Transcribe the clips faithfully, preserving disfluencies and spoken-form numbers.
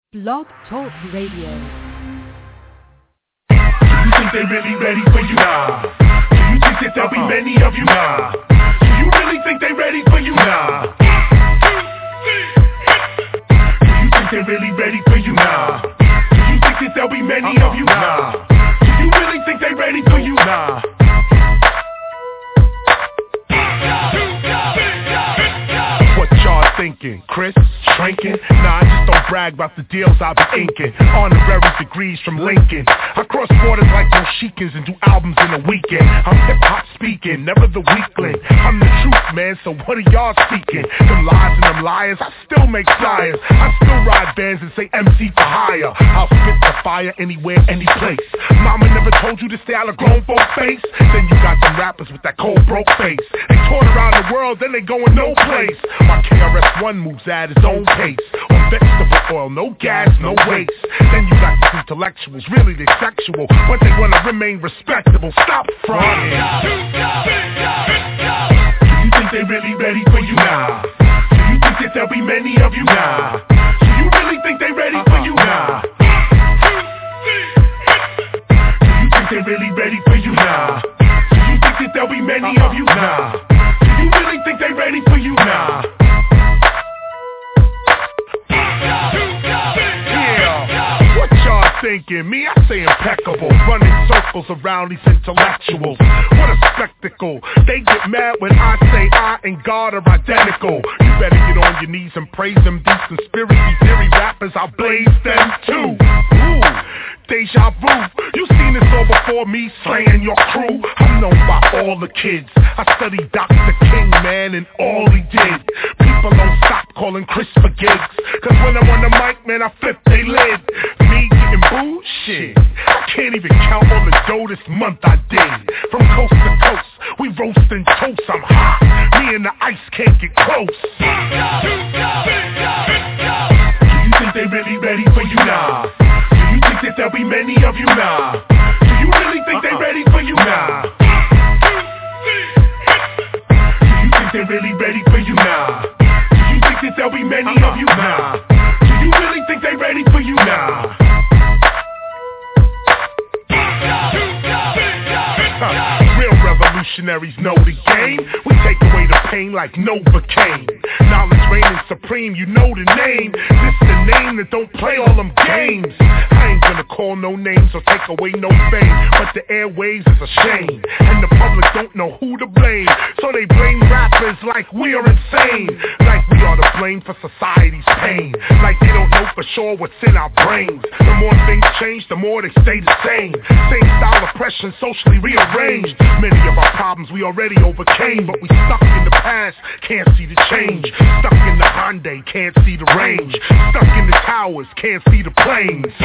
Blog Talk Radio. Do you think they really ready for you now? Do you think that there'll be many of you now? Do you really think they ready for you now? Do you think they really ready for you now? Do you think that there'll be many of you now? Do you really think they ready for you now? What y'all thinking, Chris? Shrinking? Nah, I just don't brag about the deals I be inking. Honorary degrees from Lincoln. I cross borders like Yoshikins and do albums in a weekend. I'm hip-hop speaking, never the weakling. I'm the truth, man, so what are y'all speaking? Them lies and them liars, I still make flyers. I still ride bands and say M C for hire. I'll spit the fire anywhere, any place. Mama never told you to stay out of grown folk face? Then you got some rappers with that cold broke face. They toured around the world, then they going no place. My K R S One moves at his own pace. On vegetable oil, no gas, no waste. Then you got these intellectuals, really they sexual, but they wanna remain respectable. Stop fronting. Do you think they really ready for you now? Do you think that there'll be many of you now? Do you really think they ready for you now? Do you think they really ready for you now? Do you think that there'll be many of you now? Do you really think they ready for you now? Thinking me, I say impeccable, running circles around these intellectuals. What a spectacle. They get mad when I say I and God are identical. You better get on your knees and praise them. These conspiracy theory rappers, I blaze them too. Ooh, deja vu. You seen this all before me, slaying your crew. I'm known by all the kids. I studied Doctor King, man, and all he did. People don't stop calling Chris for gigs, cause when I'm on the mic, man, I flip they lid. Me getting booed? Shit, I can't even count all the dough this month I did. From coast to coast, we roasting toast, I'm hot. Me and the ice can't get close. Do you think they really ready for you now? Do you think that there'll be many of you now? Do you really think they ready for you now? Do you think they really ready for you now? Do you think that there'll be many of you now? Do you really think they ready for you now? Real revolutionaries know the game. We take away the pain like Novocaine. Knowledge reigning supreme, you know the name. This the name that don't play all them games. I ain't gonna call no names or take away no fame, but the airwaves is a shame, and the public don't know who to blame. So they blame rappers like we are insane, like we are to blame for society's pain, like they don't know for sure what's in our brains. The more things change, the more they stay the same. Same style oppression, socially rearranged. Many of our problems we already overcame, but we stuck in the past, can't see the change. Stuck in the Hyundai, can't see the range. Stuck in the towers, can't see the planes. Do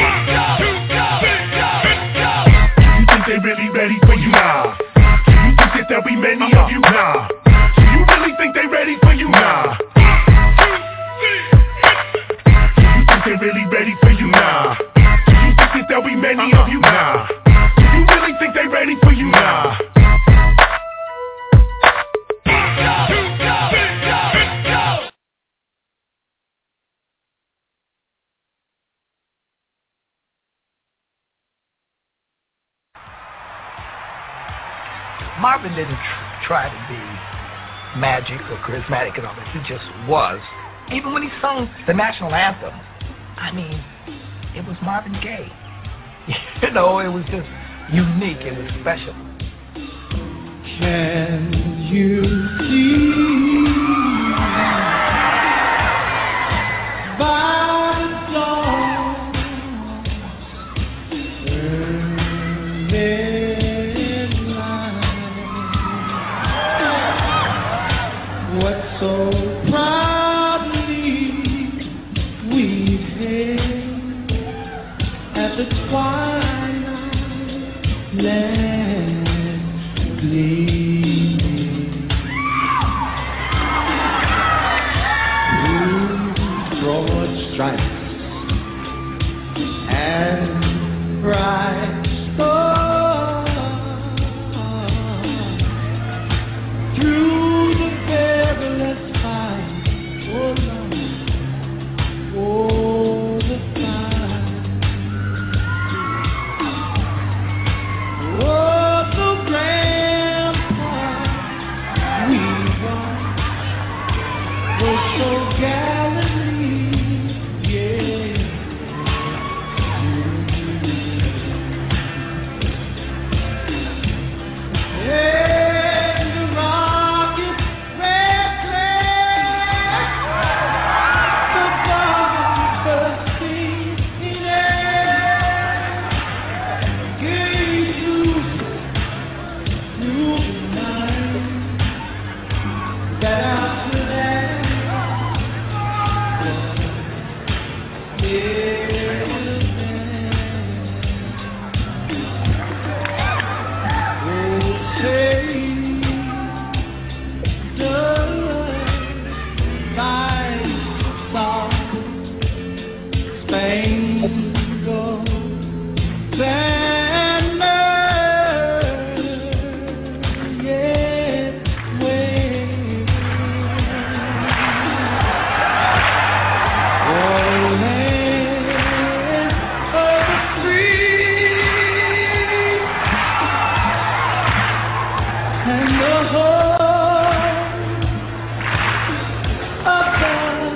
you think they really ready for you now? Do you think that there'll be many of you now? Do you really think they ready for you now? Do you think they really ready for you now? Do you think that there'll be many of you now? Do you really think they ready for you now? Marvin didn't tr- try to be magic or charismatic and all that. He just was. Even when he sung the national anthem, I mean, it was Marvin Gaye. You know, it was just unique. It was special. Can you see by the dawn's early what so proudly we hailed at the twilight land gleaming through broad stripes and bright stars through the perilous fight. Oh, Lord, oh, the fight. single banner yet waving for the land of the free and the home of God.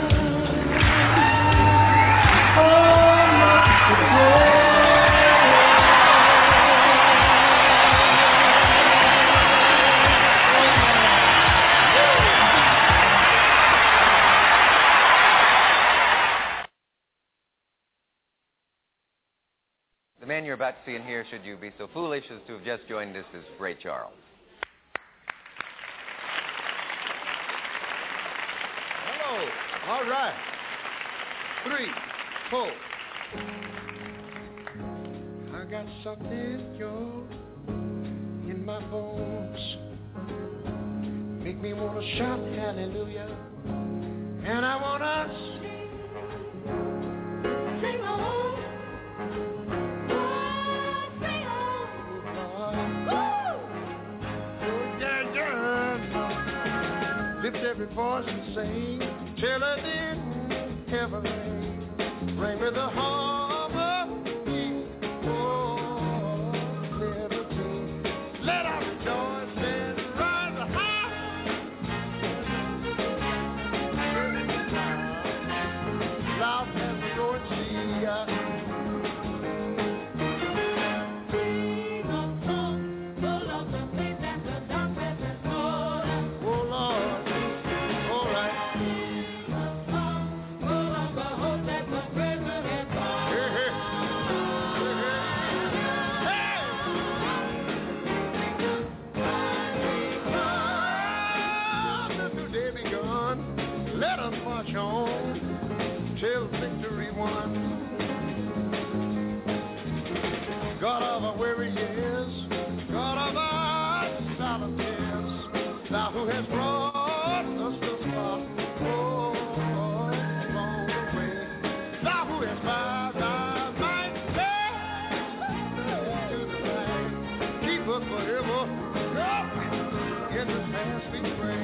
The man you're about to see and hear, should you be so foolish as to have just joined us, is Ray Charles. Hello. All right. Three, four. I got something, yo, in my bones. Make me want to shout hallelujah. And I want to sing on. Lift every voice and sing till it didn't ever rain. Bring me the harmony, oh, liberty. Let us rejoice and rise high. Loud as the Lord see. Till victory won. God of our weary years, God of our silent tears, thou who hast brought us this far, oh, along the way, thou who hast by thy might to the light, keep us forever, in this hands we pray.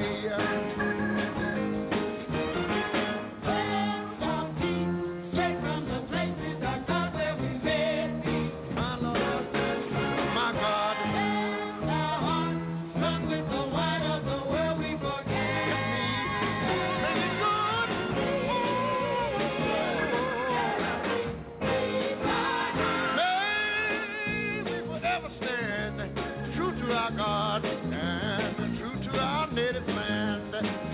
God and true to our native land.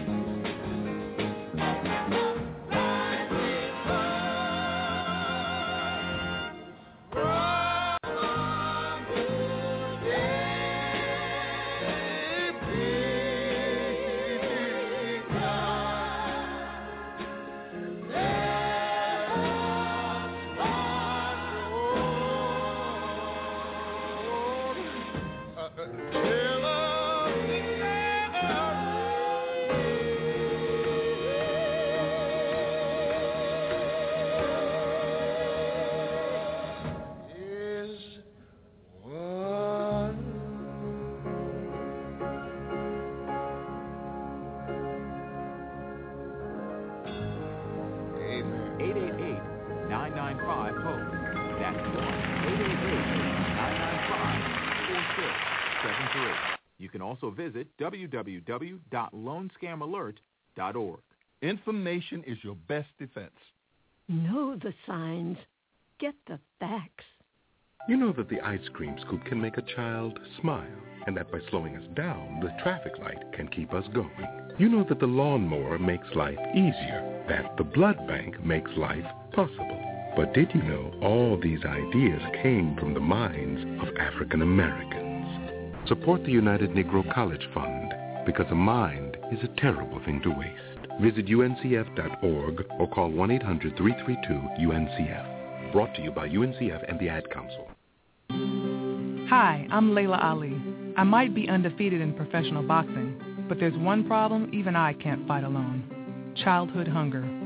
You can also visit w w w dot loan scam alert dot org. Information is your best defense. Know the signs. Get the facts. You know that the ice cream scoop can make a child smile, and that by slowing us down, the traffic light can keep us going. You know that the lawnmower makes life easier, that the blood bank makes life possible. But did you know all these ideas came from the minds of African Americans? Support the United Negro College Fund, because a mind is a terrible thing to waste. Visit U N C F dot org or call one eight hundred three three two U N C F. Brought to you by U N C F and the Ad Council. Hi, I'm Layla Ali. I might be undefeated in professional boxing, but there's one problem even I can't fight alone. Childhood hunger.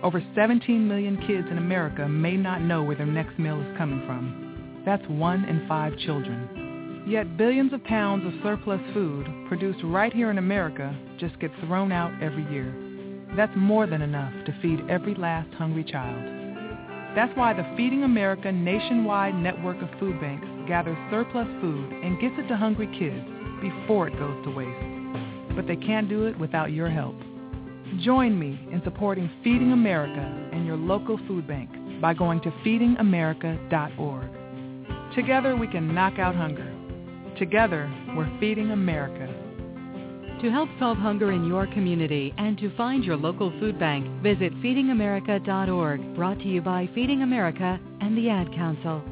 Over seventeen million kids in America may not know where their next meal is coming from. That's one in five children. Yet billions of pounds of surplus food produced right here in America just get thrown out every year. That's more than enough to feed every last hungry child. That's why the Feeding America nationwide network of food banks gathers surplus food and gets it to hungry kids before it goes to waste. But they can't do it without your help. Join me in supporting Feeding America and your local food bank by going to feeding america dot org. Together we can knock out hunger. Together, we're Feeding America. To help solve hunger in your community and to find your local food bank, visit feeding america dot org. Brought to you by Feeding America and the Ad Council.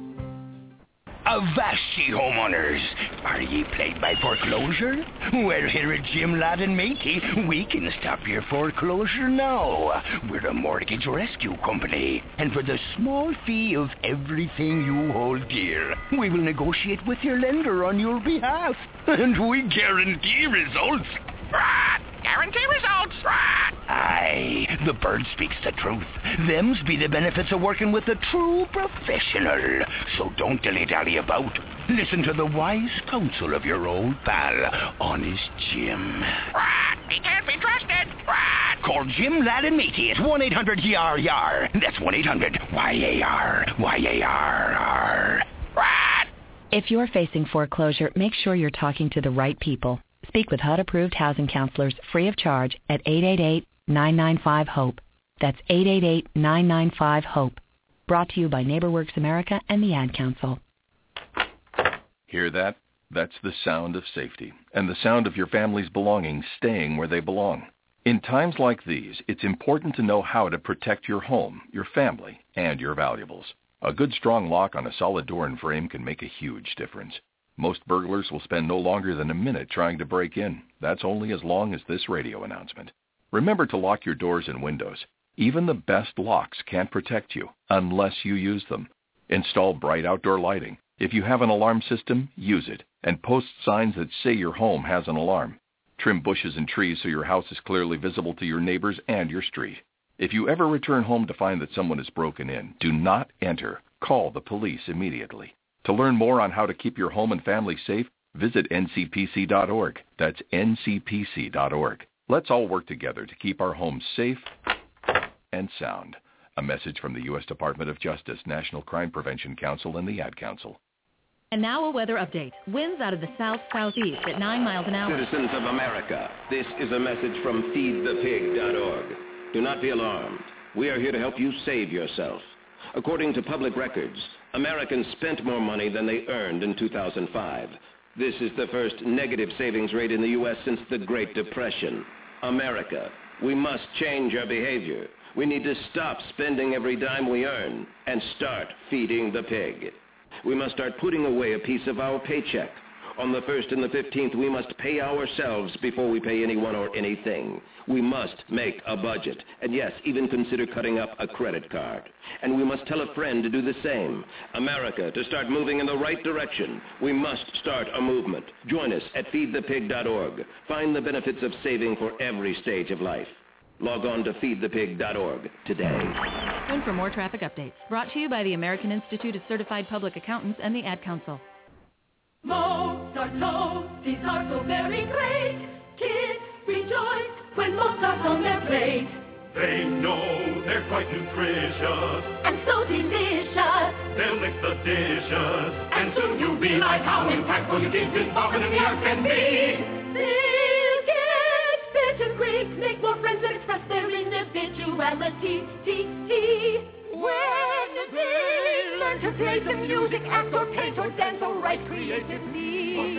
Avast ye, homeowners! Are ye plagued by foreclosure? Well, here at Jim Ladd and Matey, we can stop your foreclosure now. We're a mortgage rescue company, and for the small fee of everything you hold dear, we will negotiate with your lender on your behalf, and we guarantee results. Rat! Guarantee results! Rat! Aye, the bird speaks the truth. Them's be the benefits of working with a true professional. So don't dilly-dally about. Listen to the wise counsel of your old pal, Honest Jim. Rat! He can't be trusted! Rat! Call Jim Ladd and Matey at one eight hundred Y A R Y A R. That's one eight hundred Y A R Y A R R. Rat! If you're facing foreclosure, make sure you're talking to the right people. Speak with H U D-approved housing counselors free of charge at eight eight eight, nine nine five, HOPE. That's eight eight eight, nine nine five, HOPE. Brought to you by NeighborWorks America and the Ad Council. Hear that? That's the sound of safety and the sound of your family's belongings staying where they belong. In times like these, it's important to know how to protect your home, your family, and your valuables. A good strong lock on a solid door and frame can make a huge difference. Most burglars will spend no longer than a minute trying to break in. That's only as long as this radio announcement. Remember to lock your doors and windows. Even the best locks can't protect you unless you use them. Install bright outdoor lighting. If you have an alarm system, use it, and post signs that say your home has an alarm. Trim bushes and trees so your house is clearly visible to your neighbors and your street. If you ever return home to find that someone has broken in, do not enter. Call the police immediately. To learn more on how to keep your home and family safe, visit N C P C dot org. That's N C P C dot org. Let's all work together to keep our homes safe and sound. A message from the U S Department of Justice, National Crime Prevention Council, and the Ad Council. And now a weather update. Winds out of the south-southeast at nine miles an hour. Citizens of America, this is a message from feed the pig dot org. Do not be alarmed. We are here to help you save yourself. According to public records, Americans spent more money than they earned in two thousand five. This is the first negative savings rate in the U S since the Great Depression. America, we must change our behavior. We need to stop spending every dime we earn and start feeding the pig. We must start putting away a piece of our paycheck. On the first and the fifteenth, we must pay ourselves before we pay anyone or anything. We must make a budget, and yes, even consider cutting up a credit card. And we must tell a friend to do the same. America, to start moving in the right direction, we must start a movement. Join us at feed the pig dot org. Find the benefits of saving for every stage of life. Log on to feed the pig dot org today. And for more traffic updates, brought to you by the American Institute of Certified Public Accountants and the Ad Council. Mozart toasties are so very great. Kids rejoice when Mozart's on their plate. They know they're quite nutritious and so delicious. They'll mix the dishes, and soon you'll be like how impactful your kids is often in the art can be. They'll get fit and great, make more friends and express their individuality. T T. When they learn to play the music, act or paint or dance or write creatively.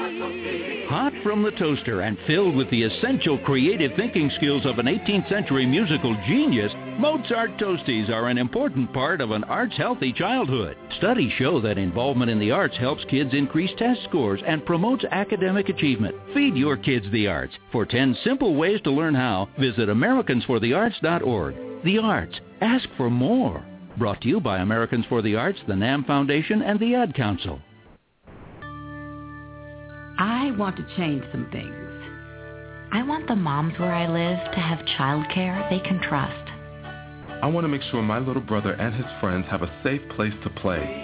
Hot from the toaster and filled with the essential creative thinking skills of an eighteenth century musical genius, Mozart Toasties are an important part of an arts-healthy childhood. Studies show that involvement in the arts helps kids increase test scores and promotes academic achievement. Feed your kids the arts. For ten simple ways to learn how, visit Americans for the Arts dot org. The arts. Ask for more. Brought to you by Americans for the Arts, the NAM Foundation, and the Ad Council. I want to change some things. I want the moms where I live to have child care they can trust. I want to make sure my little brother and his friends have a safe place to play.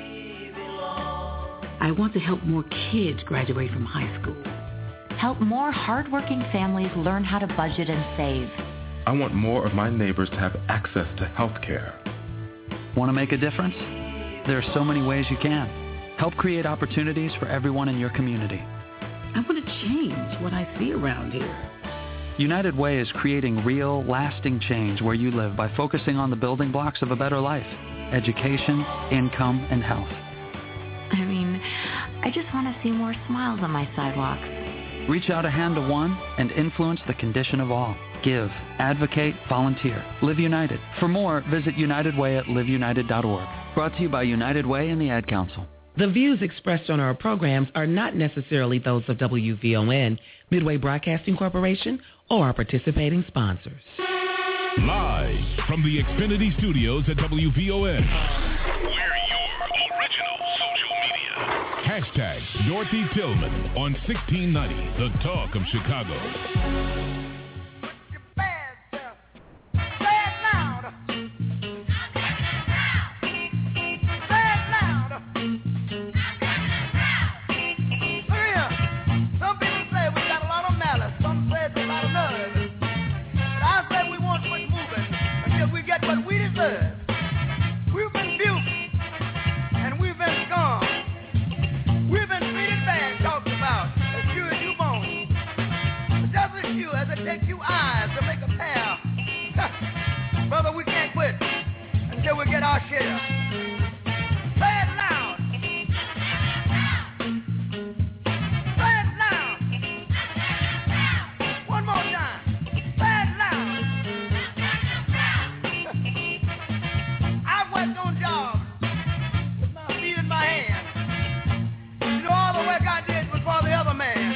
I want to help more kids graduate from high school. Help more hardworking families learn how to budget and save. I want more of my neighbors to have access to health care. Want to make a difference? There are so many ways you can. Help create opportunities for everyone in your community. I want to change what I see around here. United Way is creating real, lasting change where you live by focusing on the building blocks of a better life: education, income, and health. I mean, I just want to see more smiles on my sidewalks. Reach out a hand to one and influence the condition of all. Give, advocate, volunteer. Live United. For more, visit United Way at live united dot org. Brought to you by United Way and the Ad Council. The views expressed on our programs are not necessarily those of W V O N, Midway Broadcasting Corporation, or our participating sponsors. Live from the Xfinity Studios at W V O N. We're your original social media. Hashtag Dorothy Tillman on sixteen ninety, The Talk of Chicago. We've been abused, and we've been scorned. We've been treated bad, talked about, as sure as you born. Just as sure as it takes you eyes to make a pair. Brother, we can't quit until we get our share. Say it loud. Say it loud. One more time. Say it loud. I've worked on jobs with my feet in my hands. You know, all the work I did was for the other man.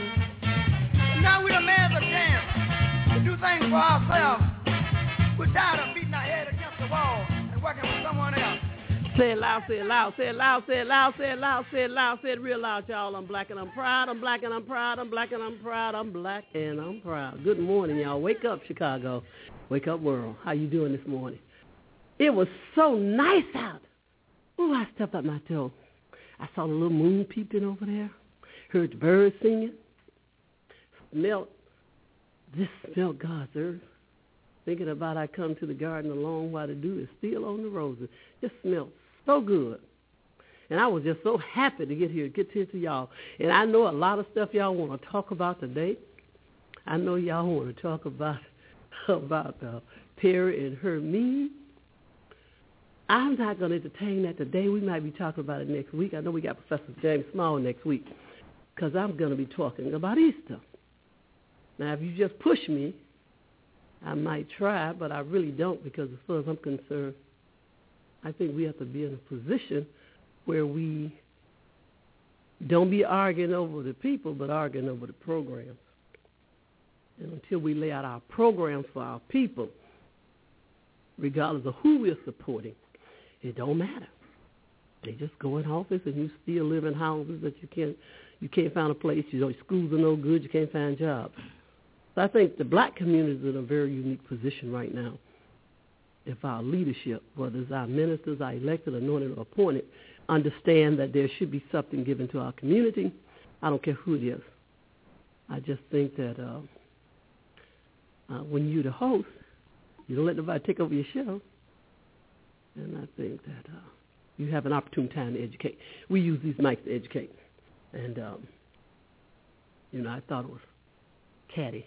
And now we demand a chance to do things for ourselves. We're tired of beating our head against the wall and working for someone else. Say it loud, say it loud, say it loud, say it loud, say it loud, say it loud, say it real loud, y'all. I'm black and I'm proud, I'm black and I'm proud, I'm black and I'm proud, I'm black and I'm proud. Good morning, y'all. Wake up, Chicago. Wake up, world. How you doing this morning? It was so nice out. Ooh, I stepped up my toe. I saw the little moon peeping over there. Heard the birds singing. Smelled, just smelled God's earth. Thinking about I come to the garden alone while the dew is still on the roses. Just smelled so good. And I was just so happy to get here, get here to y'all. And I know a lot of stuff y'all want to talk about today. I know y'all want to talk about, about uh, Perry and Hermine. I'm not going to entertain that today. We might be talking about it next week. I know we got Professor James Small next week because I'm going to be talking about Easter. Now, if you just push me, I might try, but I really don't because as far as I'm concerned, I think we have to be in a position where we don't be arguing over the people, but arguing over the programs. And until we lay out our programs for our people, regardless of who we're supporting, it don't matter. They just go in office and you still live in houses that you can't you can't find a place. You know, schools are no good. You can't find jobs. So I think the black community is in a very unique position right now. If our leadership, whether it's our ministers, our elected, anointed, or appointed, understand that there should be something given to our community, I don't care who it is. I just think that uh, uh, when you're the host, you don't let nobody take over your show. And I think that uh, you have an opportune time to educate. We use these mics to educate. And, um, you know, I thought it was catty.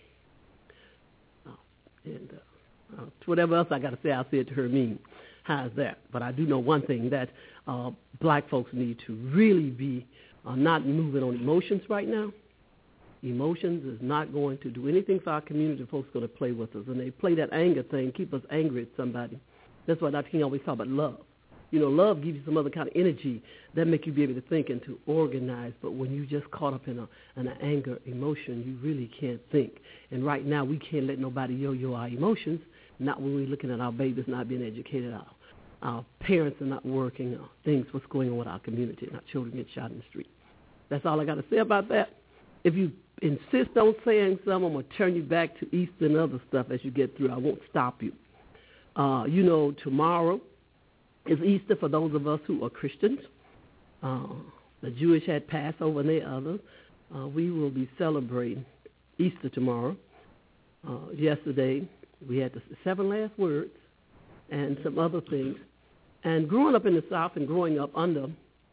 Uh, and uh, uh, whatever else I got to say, I'll say it to Hermine. How's that? But I do know one thing, that uh, black folks need to really be uh, not moving on emotions right now. Emotions is not going to do anything for our community. Folks are going to play with us. And they play that anger thing, keep us angry at somebody. That's why Doctor King always talk about love. You know, love gives you some other kind of energy that make you be able to think and to organize. But when you just caught up in a in an anger emotion, you really can't think. And right now, we can't let nobody yo-yo our emotions. Not when we're looking at our babies not being educated, our, our parents are not working, uh, things what's going on with our community, and our children get shot in the street. That's all I got to say about that. If you insist on saying something, I'm going to turn you back to Easter and other stuff as you get through. I won't stop you. Uh, you know, tomorrow is Easter for those of us who are Christians. Uh, the Jewish had Passover and the others. Uh, we will be celebrating Easter tomorrow. Uh, yesterday, we had the seven last words and some other things. And growing up in the South and growing up under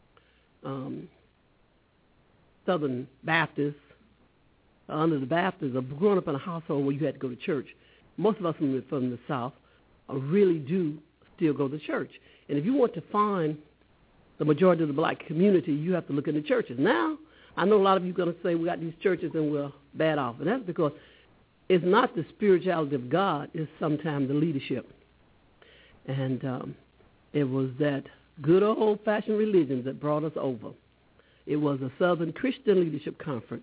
um, Southern Baptists, under the Baptists, or growing up in a household where you had to go to church, most of us from the, from the South uh, really do still go to church. And if you want to find the majority of the black community, you have to look in the churches. Now, I know a lot of you are going to say we got these churches and we're bad off. And that's because it's not the spirituality of God, it's sometimes the leadership. And um, it was that good old-fashioned religion that brought us over. It was a Southern Christian Leadership Conference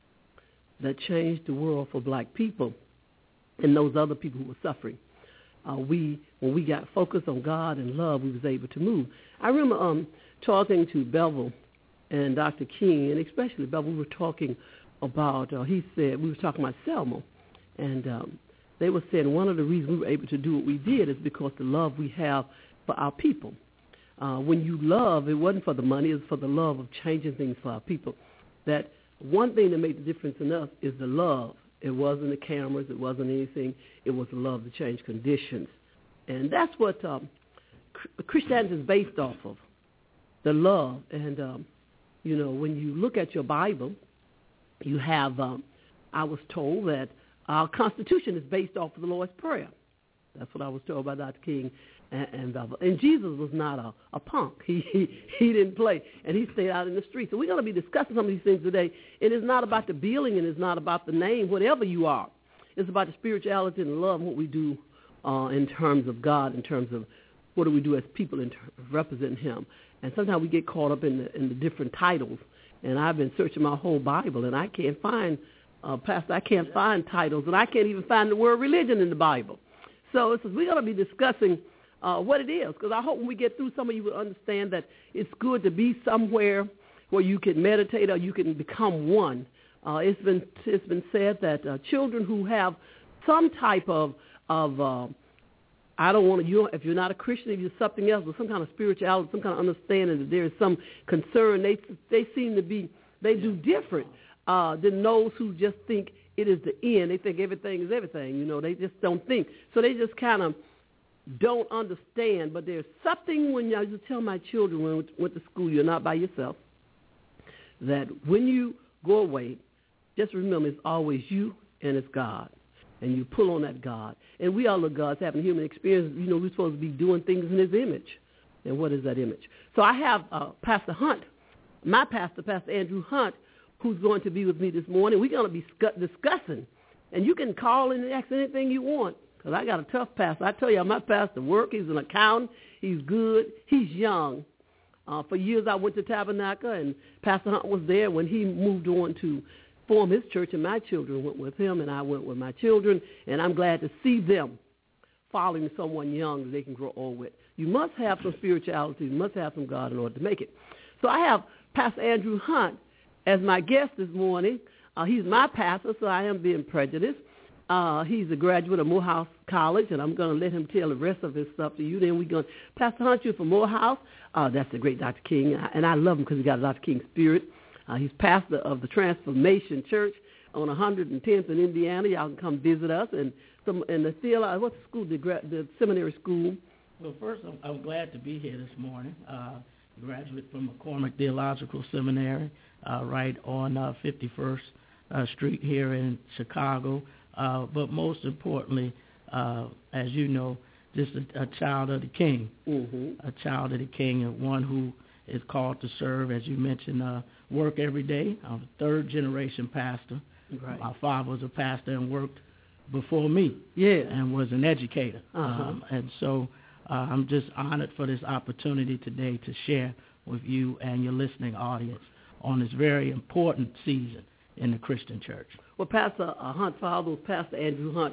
that changed the world for black people and those other people who were suffering. Uh, we, when we got focused on God and love, we was able to move. I remember um, talking to Bevel and Doctor King, and especially Bevel, we were talking about, uh, he said, we were talking about Selma, and um, they were saying one of the reasons we were able to do what we did is because the love we have for our people. Uh, when you love, it wasn't for the money, it was for the love of changing things for our people. That one thing that made the difference in us is the love. It wasn't the cameras, it wasn't anything, it was the love to change conditions. And that's what um, Christianity is based off of, the love. And, um, you know, when you look at your Bible, you have, um, I was told that our Constitution is based off of the Lord's Prayer. That's what I was told by Doctor King and, and Bevel. And Jesus was not a, a punk. He, he he didn't play, and he stayed out in the street. So we're going to be discussing some of these things today. It is not about the building, and it's not about the name, whatever you are. It's about the spirituality and love, what we do uh, in terms of God, in terms of what do we do as people in ter- representing Him. And sometimes we get caught up in the, in the different titles. And I've been searching my whole Bible, and I can't find, uh, Pastor, I can't find titles, and I can't even find the word religion in the Bible. So it's, we're going to be discussing uh, what it is, because I hope when we get through, some of you will understand that it's good to be somewhere where you can meditate or you can become one. Uh, it's been it's been said that uh, children who have some type of of uh, I don't want to you if you're not a Christian, if you're something else, with some kind of spirituality, some kind of understanding that there is some concern, they they seem to be they do different uh, than those who just think it is the end. They think everything is everything. You know, they just don't think. So they just kind of don't understand. But there's something when I used to tell my children when I went to school, you're not by yourself, that when you go away, just remember it's always you and it's God. And you pull on that God. And we all are gods having human experience. You know, we're supposed to be doing things in His image. And what is that image? So I have uh, Pastor Hunt, my pastor, Pastor Andrew Hunt, who's going to be with me this morning. We're going to be sc- discussing. And you can call and ask anything you want, because I got a tough pastor. I tell you, my pastor work. He's an accountant. He's good. He's young. Uh, for years I went to Tabernacle, and Pastor Hunt was there when he moved on to form his church, and my children went with him, and I went with my children, and I'm glad to see them following someone young that they can grow old with. You must have some spirituality. You must have some God in order to make it. So I have Pastor Andrew Hunt as my guest this morning. Uh, he's my pastor, so I am being prejudiced. Uh, he's a graduate of Morehouse College, and I'm going to let him tell the rest of his stuff to you. Then we're going to, Pastor Hunt, you're from Morehouse. Uh, that's the great Doctor King, and I love him because he got a Doctor King spirit. Uh, he's pastor of the Transformation Church on one hundred tenth in Indiana. Y'all can come visit us. And some in the theology, what's the school, the, the seminary school? Well, first, I'm, I'm glad to be here this morning. Uh, graduate from McCormick Theological Seminary, uh, right on uh, fifty-first uh, Street here in Chicago. Uh, but most importantly, uh, as you know, just a, a child of the King, mm-hmm. a child of the King, and one who is called to serve, as you mentioned, uh, work every day. I'm a third-generation pastor. Right. My father was a pastor and worked before me, yeah, and was an educator. Uh-huh. Um, and so uh, I'm just honored for this opportunity today to share with you and your listening audience on this very important season in the Christian church. Well, Pastor uh, Hunt, Father, Pastor Andrew Hunt,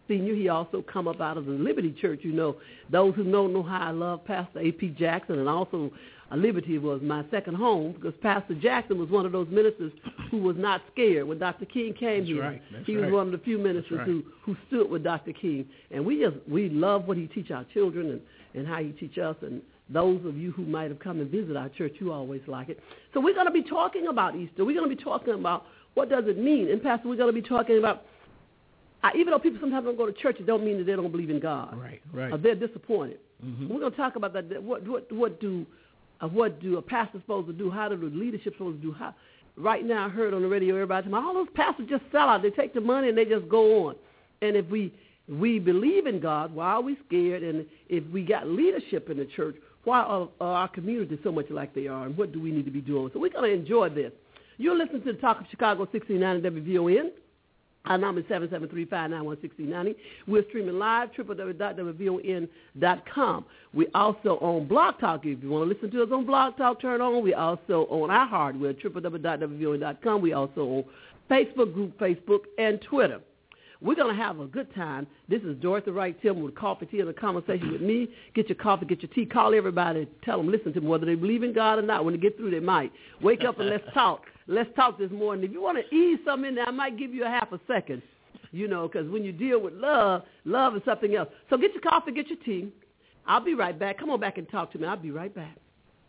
senior. He also come up out of the Liberty Church. You know, those who know know how I love Pastor A P Jackson, and also uh, Liberty was my second home because Pastor Jackson was one of those ministers who was not scared. When Doctor King came That's here, right. That's he right. was one of the few ministers right. who, who stood with Doctor King. And we just we love what he teach our children and, and how he teach us. And those of you who might have come and visit our church, you always like it. So we're going to be talking about Easter. We're going to be talking about what does it mean. And, Pastor, we're going to be talking about, uh, even though people sometimes don't go to church, it don't mean that they don't believe in God. Right, right. Uh, they're disappointed. Mm-hmm. We're going to talk about that. What, what, what do uh, what do a pastor supposed to do? How do the leadership supposed to do? How, right now, I heard on the radio everybody talking about all those pastors just sell out. They take the money and they just go on. And if we we believe in God, why are we scared? And if we got leadership in the church, why are, are our communities so much like they are? And what do we need to be doing? So we're going to enjoy this. You're listening to the Talk of Chicago, sixteen ninety W V O N. Our number is seven seven three, five nine one, one six nine zero. We're streaming live, w w w dot w v o n dot com. We also on Blog Talk. If you want to listen to us on Blog Talk, turn on. We also on iHeart. We're w w w dot w v o n dot com. We also on Facebook group, Facebook, and Twitter. We're going to have a good time. This is Dorothy Wright Tillman with Coffee, Tea, and a conversation with me. Get your coffee, get your tea. Call everybody. Tell them, listen to them, whether they believe in God or not. When they get through, they might. Wake up and let's talk. Let's talk this morning. If you want to ease something in there, I might give you a half a second, you know, because when you deal with love, love is something else. So get your coffee, get your tea. I'll be right back. Come on back and talk to me. I'll be right back.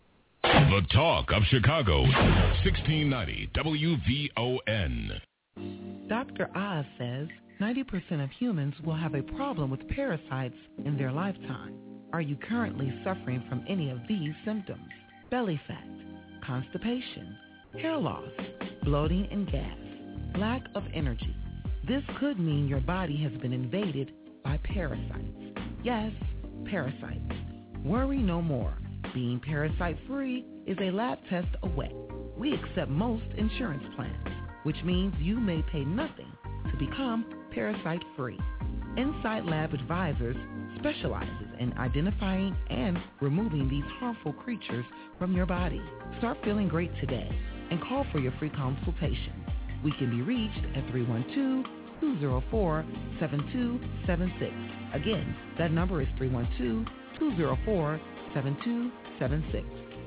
The Talk of Chicago, sixteen ninety W V O N. Doctor Oz says ninety percent of humans will have a problem with parasites in their lifetime. Are you currently suffering from any of these symptoms? Belly fat, constipation, hair loss, bloating and gas, lack of energy. This could mean your body has been invaded by parasites. Yes, parasites. Worry no more. Being parasite-free is a lab test away. We accept most insurance plans, which means you may pay nothing to become parasite-free. Inside Lab Advisors specializes in identifying and removing these harmful creatures from your body. Start feeling great today and call for your free consultation. We can be reached at three one two, two zero four, seven two seven six. Again, that number is three one two, two zero four, seven two seven six.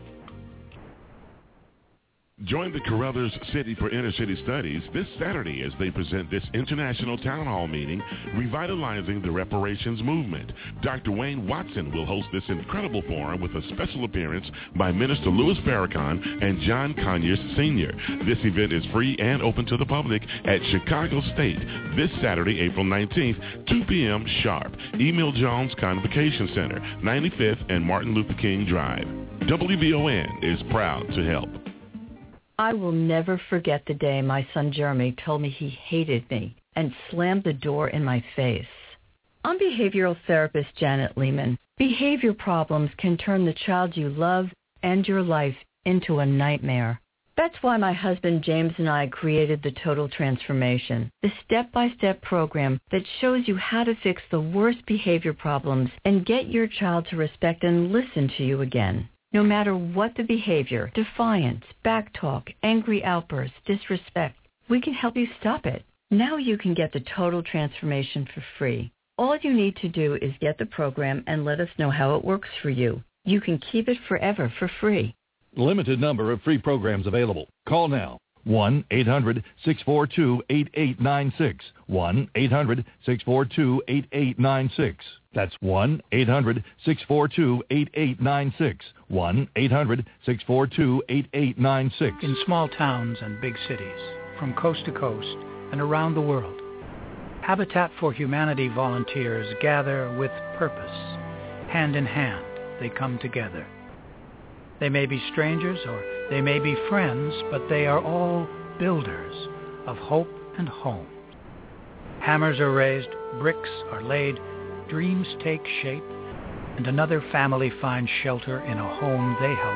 Join the Carruthers City for Inner City Studies this Saturday as they present this international town hall meeting, Revitalizing the Reparations Movement. Doctor Wayne Watson will host this incredible forum with a special appearance by Minister Louis Farrakhan and John Conyers Senior This event is free and open to the public at Chicago State this Saturday, April nineteenth, two p.m. sharp. Emil Jones Convocation Center, ninety-fifth and Martin Luther King Drive. W V O N is proud to help. I will never forget the day my son Jeremy told me he hated me and slammed the door in my face. I'm behavioral therapist Janet Lehman. Behavior problems can turn the child you love and your life into a nightmare. That's why my husband James and I created the Total Transformation, the step-by-step program that shows you how to fix the worst behavior problems and get your child to respect and listen to you again. No matter what the behavior, defiance, backtalk, angry outbursts, disrespect, we can help you stop it. Now you can get the Total Transformation for free. All you need to do is get the program and let us know how it works for you. You can keep it forever for free. Limited number of free programs available. Call now. one eight hundred, six four two, eight eight nine six. one eight hundred, six four two, eight eight nine six. That's one eight hundred, six four two, eight eight nine six. one eight hundred, six four two, eight eight nine six. In small towns and big cities, from coast to coast and around the world, Habitat for Humanity volunteers gather with purpose. Hand in hand, they come together. They may be strangers or they may be friends, but they are all builders of hope and home. Hammers are raised, bricks are laid, dreams take shape, and another family finds shelter in a home they help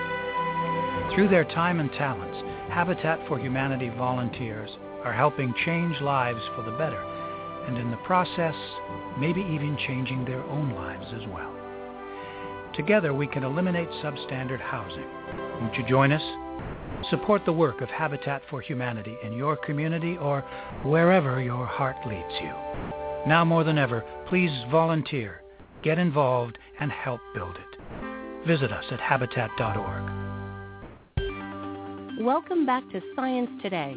build. Through their time and talents, Habitat for Humanity volunteers are helping change lives for the better, and in the process, maybe even changing their own lives as well. Together, we can eliminate substandard housing. Won't you join us? Support the work of Habitat for Humanity in your community or wherever your heart leads you. Now more than ever, please volunteer, get involved, and help build it. Visit us at habitat dot org. Welcome back to Science Today.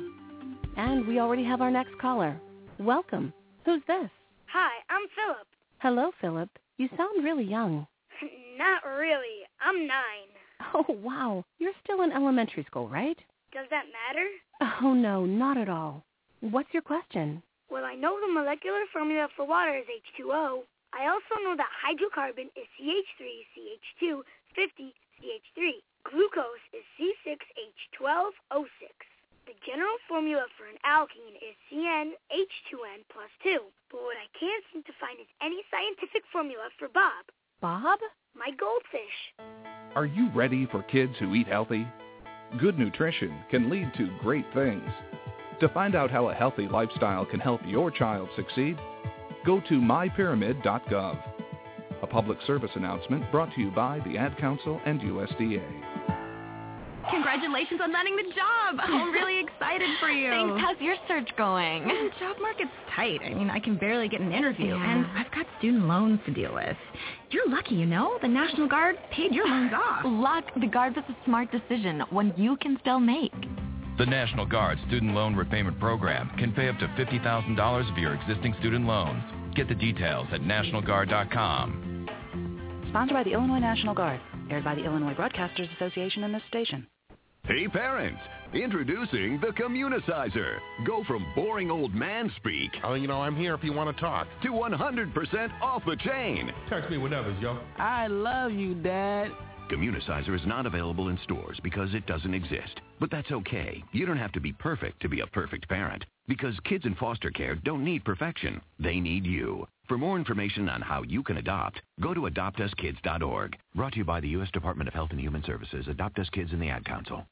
And we already have our next caller. Welcome. Who's this? Hi, I'm Philip. Hello, Philip. You sound really young. Not really. I'm nine. Oh, wow. You're still in elementary school, right? Does that matter? Oh, no, not at all. What's your question? Well, I know the molecular formula for water is H two O. I also know that hydrocarbon is C H three C H two fifty C H three. Glucose is C six H twelve O six. The general formula for an alkene is C N H two N plus two. But what I can't seem to find is any scientific formula for Bob. Bob? My goldfish. Are you ready for kids who eat healthy? Good nutrition can lead to great things. To find out how a healthy lifestyle can help your child succeed, go to my pyramid dot gov. A public service announcement brought to you by the Ad Council and U S D A. Congratulations on landing the job. I'm really excited for you. Thanks. How's your search going? The job market's tight. I mean, I can barely get an interview, Yeah. and I've got student loans to deal with. You're lucky, you know. The National Guard paid your loans off. Luck. The Guard's a smart decision, one you can still make. The National Guard Student Loan Repayment Program can pay up to fifty thousand dollars of your existing student loans. Get the details at national guard dot com. Sponsored by the Illinois National Guard. Aired by the Illinois Broadcasters Association and this station. Hey parents, introducing the Communicizer. Go from boring old man speak. Oh, you know, I'm here if you want to talk. To one hundred percent off the chain. Text me whenever, yo. I love you, Dad. Communicizer is not available in stores because it doesn't exist. But that's okay. You don't have to be perfect to be a perfect parent. Because kids in foster care don't need perfection. They need you. For more information on how you can adopt, go to adopt us kids dot org. Brought to you by the U S Department of Health and Human Services, Adopt Us Kids, and the Ad Council.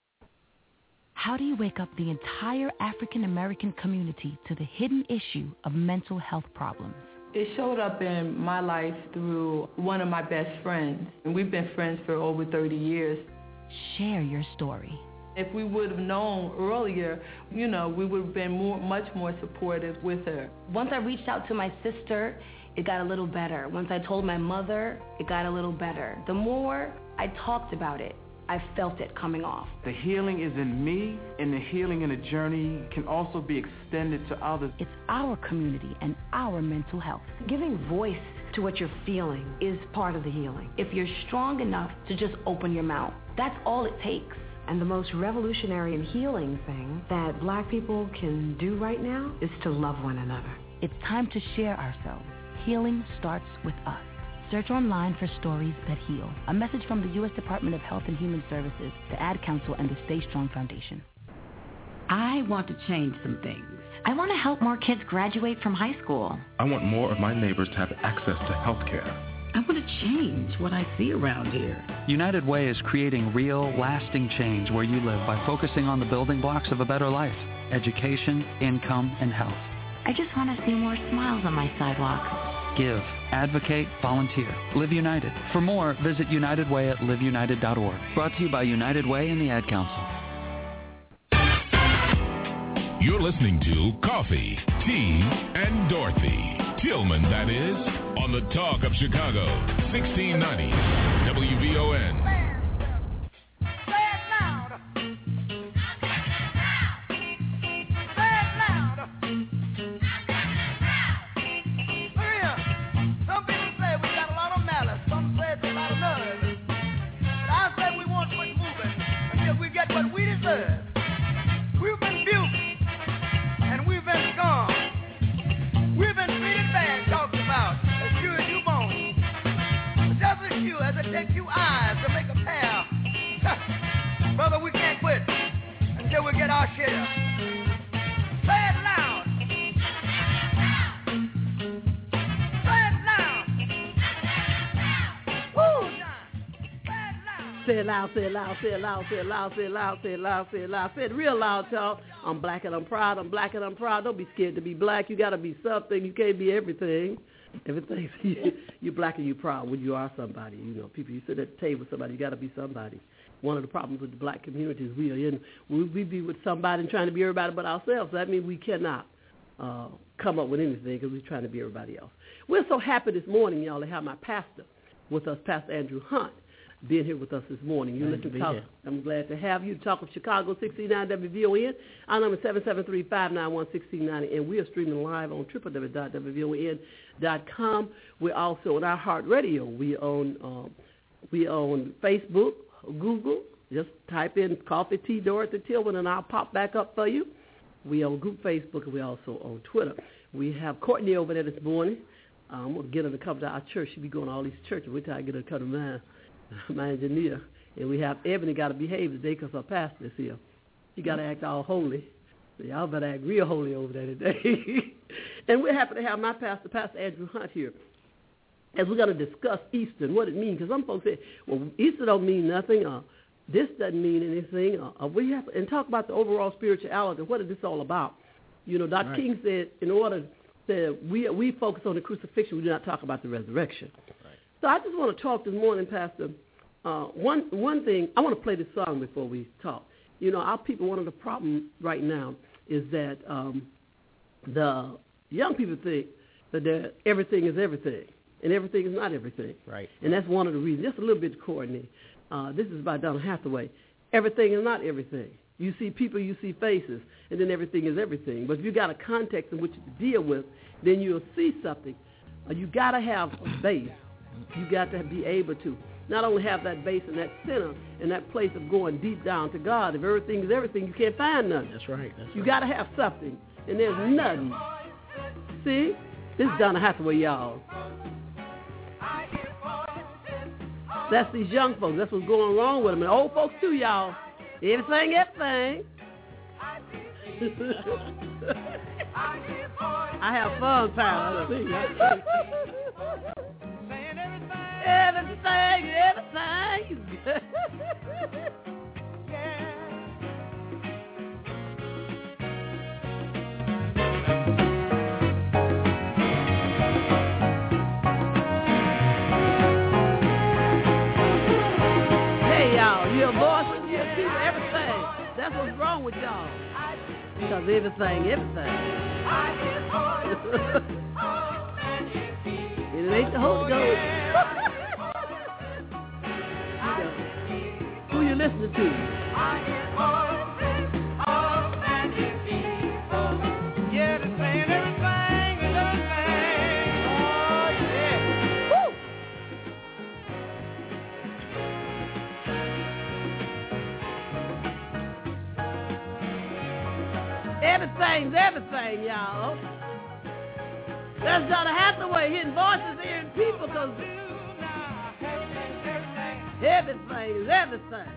How do you wake up the entire African American community to the hidden issue of mental health problems? It showed up in my life through one of my best friends. And we've been friends for over thirty years. Share your story. If we would have known earlier, you know, we would have been more, much more supportive with her. Once I reached out to my sister, it got a little better. Once I told my mother, it got a little better. The more I talked about it, I felt it coming off. The healing is in me, and the healing in the journey can also be extended to others. It's our community and our mental health. Giving voice to what you're feeling is part of the healing. If you're strong enough to just open your mouth, that's all it takes. And the most revolutionary and healing thing that black people can do right now is to love one another. It's time to share ourselves. Healing starts with us. Search online for Stories That Heal. A message from the U S Department of Health and Human Services, the Ad Council, and the Stay Strong Foundation. I want to change some things. I want to help more kids graduate from high school. I want more of my neighbors to have access to health care. I want to change what I see around here. United Way is creating real, lasting change where you live by focusing on the building blocks of a better life: education, income, and health. I just want to see more smiles on my sidewalk. Give, advocate, volunteer. Live United. For more, visit United Way at live united dot org. Brought to you by United Way and the Ad Council. You're listening to Coffee, Tea, and Dorothy. Tillman, that is, on the Talk of Chicago, sixteen ninety W V O N. Take you eyes to make a pair. Brother, we can't quit until we get our share. Say it loud. Say it loud. Woo! Say it loud, say it loud, say it loud, say it loud, say it loud, say it loud, say it loud. Say it real loud, y'all. I'm black and I'm proud. I'm black and I'm proud. Don't be scared to be black. You got to be something. You can't be everything. Everything. You're black and you're proud when you are somebody. You know, people, you sit at the table with somebody, you got to be somebody. One of the problems with the black community is we are in, we, we be with somebody and trying to be everybody but ourselves. That means we cannot uh, come up with anything because we're trying to be everybody else. We're so happy this morning, y'all, to have my pastor with us, Pastor Andrew Hunt, being here with us this morning. You listen to talk. Here. I'm glad to have you. Talk of Chicago, sixty-nine W V O N. Our number is seven seven three, five nine one, one six nine zero, and we are streaming live on w w w dot w v o n dot com. We're also on our Heart Radio. We on um, we on Facebook, Google. Just type in Coffee Tea Dorothy Tillman, and I'll pop back up for you. We on group Facebook, and we also on Twitter. We have Courtney over there this morning. Um, I'm going to get her to come to our church. She'll be going to all these churches. We're trying to get her to come to mine. My engineer, and we have Ebony got to behave today because her pastor is here. She got to act all holy. So y'all better act real holy over there today. And we're happy to have my pastor, Pastor Andrew Hunt, here, as we're going to discuss Easter and what it means. Because some folks say, well, Easter don't mean nothing, or this doesn't mean anything, or, or we have to, and talk about the overall spirituality. What is this all about? You know, Doctor Right. King said, in order that we we focus on the crucifixion, we do not talk about the resurrection. So I just want to talk this morning, Pastor. Uh, one one thing, I want to play this song before we talk. You know, our people, one of the problems right now is that um, the young people think that everything is everything, and everything is not everything. Right. And that's one of the reasons. Just a little bit, Courtney. Uh, this is by Donna Hathaway. Everything is not everything. You see people, you see faces, and then everything is everything. But if you got a context in which to deal with, then you'll see something. Uh, you got to have a base. You got to be able to not only have that base and that center and that place of going deep down to God. If everything is everything, you can't find nothing. That's right. That's you right. got to have something, and there's nothing. See? This is Donna Hathaway, y'all. That's these young folks. That's what's going wrong with them. And old folks, too, y'all. Everything, everything. I have fun, pal. Everything, everything. Hey, y'all, your voices, your people, everything. That's what's wrong with y'all. Because everything, everything. And it ain't the Holy Ghost. Who you listening to? Yeah, they're saying everything is everything. Oh, yeah. Woo! Everything's everything, y'all. That's Donna Hathaway hitting voices here in people because everything is everything.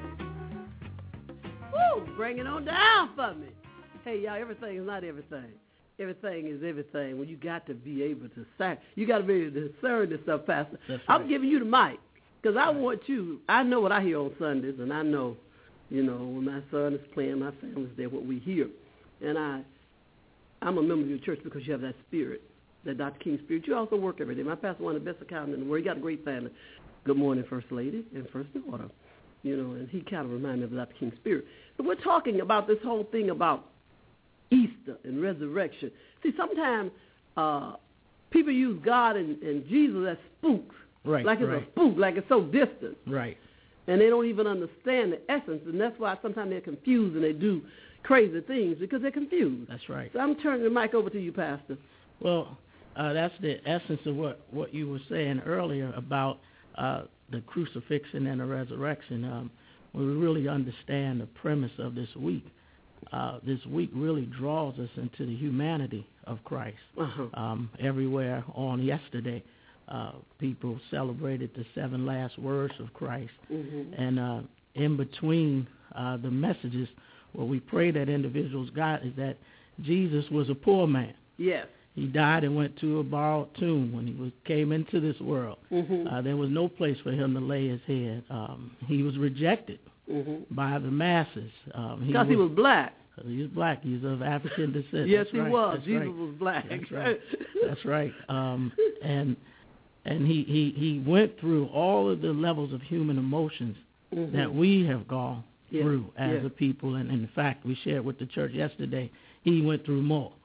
Woo! Bring it on down for me. Hey, y'all, everything is not everything. Everything is everything. When you got to be able to say, you got to be able to discern this stuff, Pastor. Right. I'm giving you the mic because I want you. I know what I hear on Sundays, and I know, you know, when my son is playing, my family's there, what we hear. And I, I'm a member of your church because you have that spirit, that Doctor King spirit. You also work every day. My pastor, one of the best accountants in the world. He got a great family. Good morning, First Lady and First Daughter. You know, and he kind of reminded me of Doctor King's spirit. So we're talking about this whole thing about Easter and resurrection. See, sometimes uh, people use God and, and Jesus as spooks. Right, like it's right. a spook, like it's so distant. Right. And they don't even understand the essence, and that's why sometimes they're confused and they do crazy things because they're confused. That's right. So I'm turning the mic over to you, Pastor. Well, uh, that's the essence of what, what you were saying earlier about uh, the crucifixion and the resurrection. Um, when we really understand the premise of this week, uh, this week really draws us into the humanity of Christ. Uh-huh. Um, everywhere on yesterday, uh, people celebrated the seven last words of Christ. Mm-hmm. And uh, in between uh, the messages, what we pray that individuals got is that Jesus was a poor man. Yes. He died and went to a borrowed tomb when he was, came into this world. Mm-hmm. Uh, there was no place for him to lay his head. Um, he was rejected mm-hmm. by the masses. Um, because he was, he was black. He was black. He was of African descent. Yes, That's he right. was. That's Jesus right. was black. That's right. That's right. Um, and and he, he, he went through all of the levels of human emotions mm-hmm. that we have gone yeah. through as yeah. a people. And in fact, we shared with the church yesterday, he went through more.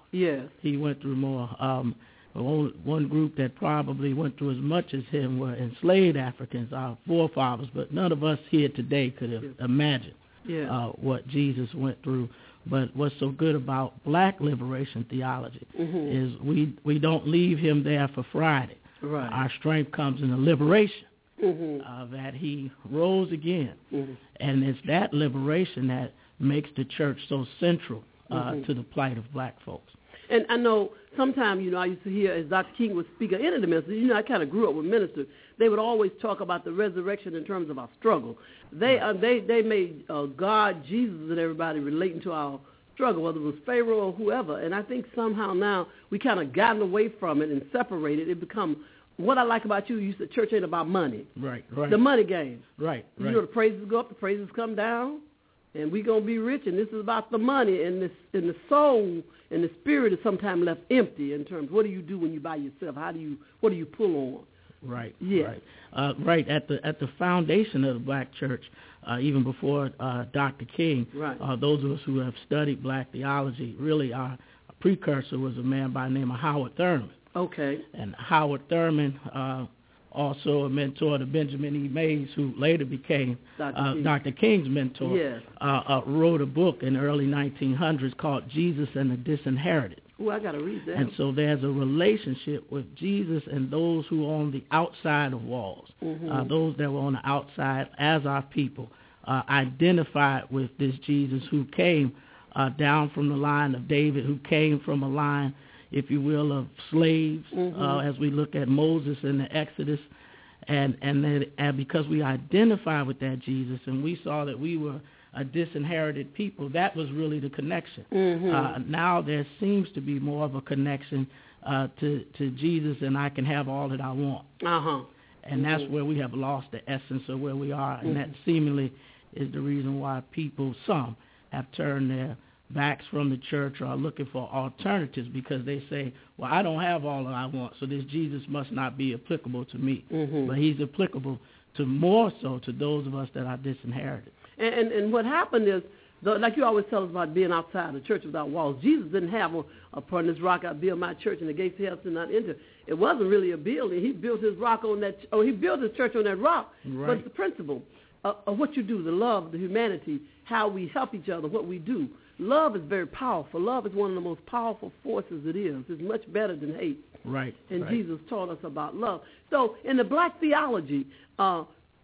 Yes. He went through more. Um, one, one group that probably went through as much as him were enslaved Africans, our forefathers, but none of us here today could have yeah. imagined yeah. uh, what Jesus went through. But what's so good about black liberation theology mm-hmm. is we, we don't leave him there for Friday. Right. Our strength comes in the liberation mm-hmm. uh, that he rose again. Mm-hmm. And it's that liberation that makes the church so central uh, mm-hmm. to the plight of black folks. And I know sometimes, you know, I used to hear as Doctor King would speak or any of the ministers, you know, I kind of grew up with ministers. They would always talk about the resurrection in terms of our struggle. They uh, they they made uh, God, Jesus, and everybody relating to our struggle, whether it was Pharaoh or whoever. And I think somehow now we kind of gotten away from it and separated. It become what I like about you. You said church ain't about money. Right, right. The money game. Right, right. You know, the praises go up, the praises come down, and we gonna be rich. And this is about the money, and this and the soul and the spirit is sometimes left empty in terms. What do you do when you by yourself? How do you? What do you pull on? Right. Yeah. Right. Uh, right at the at the foundation of the black church, uh, even before uh, Doctor King. Right. Uh, those of us who have studied black theology, really our precursor was a man by the name of Howard Thurman. Okay. And Howard Thurman, uh, also a mentor to Benjamin E. Mays, who later became Doctor uh, King. Doctor King's mentor. Yes. Uh, uh, wrote a book in the early nineteen hundreds called Jesus and the Disinherited. Oh, I got to read that. And so there's a relationship with Jesus and those who are on the outside of walls, mm-hmm. uh, those that were on the outside as our people, uh, identified with this Jesus who came uh, down from the line of David, who came from a line, if you will, of slaves, mm-hmm. uh, as we look at Moses in the Exodus. And, and, then, and because we identify with that Jesus and we saw that we were a disinherited people, that was really the connection. Mm-hmm. Uh, now there seems to be more of a connection uh, to, to Jesus, and I can have all that I want. Uh-huh. And mm-hmm. that's where we have lost the essence of where we are, and mm-hmm. that seemingly is the reason why people, some, have turned their backs from the church or are looking for alternatives because they say, well, I don't have all that I want, so this Jesus must not be applicable to me. Mm-hmm. But he's applicable to more so to those of us that are disinherited. And, and, and what happened is, the, like you always tell us about being outside the church without walls, Jesus didn't have a, upon this rock I build my church and the gates of hell shall not enter. It wasn't really a building. He built his rock on that, or he built his church on that rock. Right. But it's the principle of, of what you do, the love, the humanity, how we help each other, what we do. Love is very powerful. Love is one of the most powerful forces it is. It's much better than hate. Right. And right. Jesus taught us about love. So in the black theology, uh,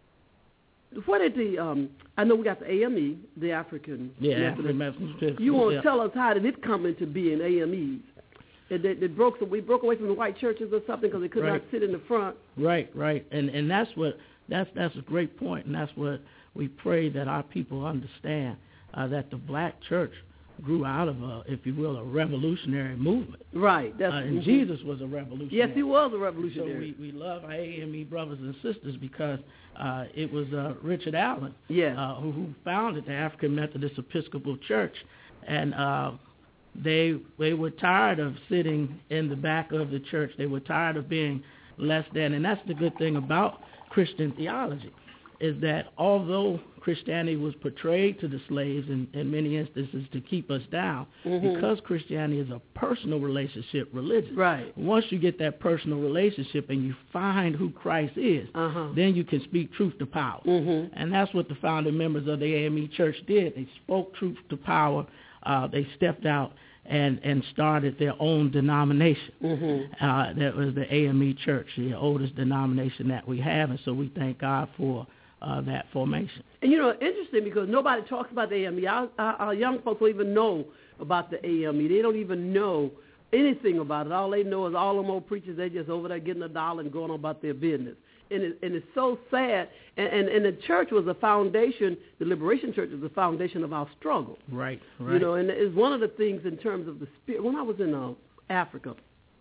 what did the, um, I know we got the A M E, the African yeah, Methodist. Methodist. You want to yeah. tell us how did it come into being, A M Es? It, it, it broke, so we broke away from the white churches or something because they could right. not sit in the front. Right, right. And and that's what, that's, that's a great point, and that's what we pray that our people understand, uh, that the black church grew out of a, if you will, a revolutionary movement. Right. That's, uh, and mm-hmm. Jesus was a revolutionary. Yes, he was a revolutionary. So we, we love our A M E brothers and sisters because uh, it was uh, Richard Allen yes. uh, who, who founded the African Methodist Episcopal Church. And uh, they they were tired of sitting in the back of the church. They were tired of being less than. And that's the good thing about Christian theology, is that although Christianity was portrayed to the slaves in, in many instances to keep us down, mm-hmm. because Christianity is a personal relationship religion. Right. Once you get that personal relationship and you find who Christ is, uh-huh. then you can speak truth to power. Mm-hmm. And that's what the founding members of the A M E Church did. They spoke truth to power. Uh, they stepped out and, and started their own denomination. Mm-hmm. Uh, that was the A M E Church, the oldest denomination that we have. And so we thank God for Uh, that formation. And, you know, interesting because nobody talks about the A M E. Our, our, our young folks don't even know about the A M E. They don't even know anything about it. All they know is all them old preachers, they're just over there getting a dollar and going on about their business. And, it, and it's so sad. And, and, and the church was a foundation, the Liberation Church was the foundation of our struggle. Right, right. You know, and it's one of the things in terms of the spirit. When I was in uh, Africa,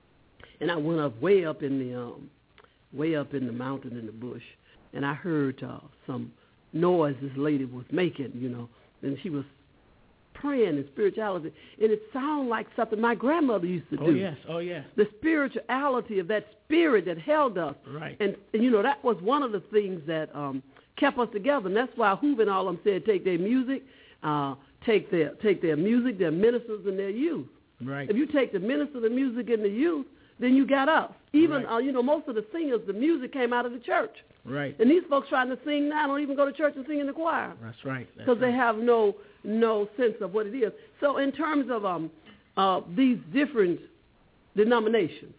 and I went up way up in the, um, way up in the mountain in the bush, and I heard uh, some noise this lady was making, you know, and she was praying in spirituality, and it sounded like something my grandmother used to do. Oh, yes, oh, yes. The spirituality of that spirit that held us. Right. And, and you know, that was one of the things that um, kept us together, and that's why Hoover and all of them said take their music, uh, take their take their music, their ministers, and their youth. Right. If you take the minister, the music, and the youth, then you got us. Even, right. uh, you know, most of the singers, the music came out of the church. Right. And these folks trying to sing now don't even go to church and sing in the choir. That's right. Because right. they have no no sense of what it is. So in terms of um uh, these different denominations,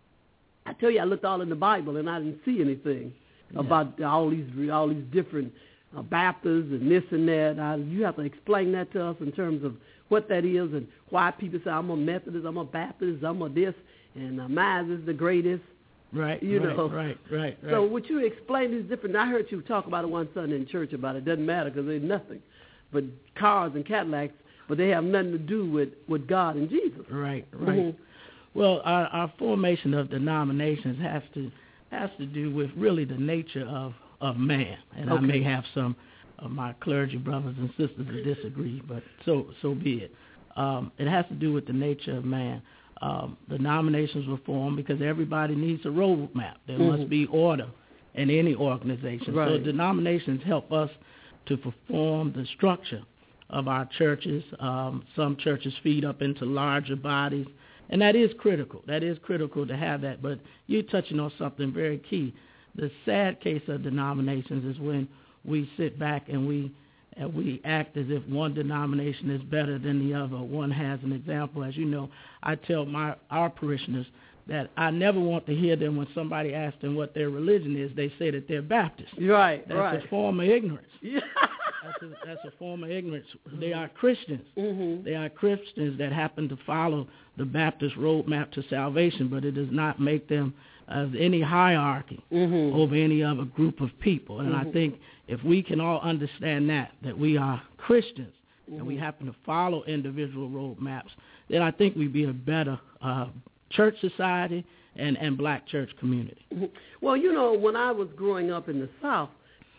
I tell you, I looked all in the Bible and I didn't see anything yeah. about all these all these different uh, Baptists and this and that. I, you have to explain that to us in terms of what that is and why people say, I'm a Methodist, I'm a Baptist, I'm a this, and uh, mine is the greatest. Right, you right, know. right, right, right. So would you explain these different, I heard you talk about it one Sunday in church about it. It doesn't matter because there's nothing but cars and Cadillacs, but they have nothing to do with, with God and Jesus. Right, right. Mm-hmm. Well, our, our formation of denominations has to has to do with really the nature of, of man. And okay. I may have some of my clergy brothers and sisters that disagree, but so so be it. Um, it has to do with the nature of man. Um, denominations were formed because everybody needs a roadmap. There mm-hmm. must be order in any organization. Right. So denominations help us to perform the structure of our churches. Um, some churches feed up into larger bodies, and that is critical. That is critical to have that. But you're touching on something very key. The sad case of denominations is when we sit back and we and we act as if one denomination is better than the other. One has an example. As you know, I tell my our parishioners that I never want to hear them when somebody asks them what their religion is, they say that they're Baptist. Right, That's right. a form of ignorance. Yeah. That's a, that's a form of ignorance. They are Christians. Mm-hmm. They are Christians that happen to follow the Baptist roadmap to salvation, but it does not make them as any hierarchy mm-hmm. over any other group of people. And mm-hmm. I think if we can all understand that, that we are Christians mm-hmm. and we happen to follow individual roadmaps, then I think we'd be a better uh, church society and, and black church community. Mm-hmm. Well, you know, when I was growing up in the South,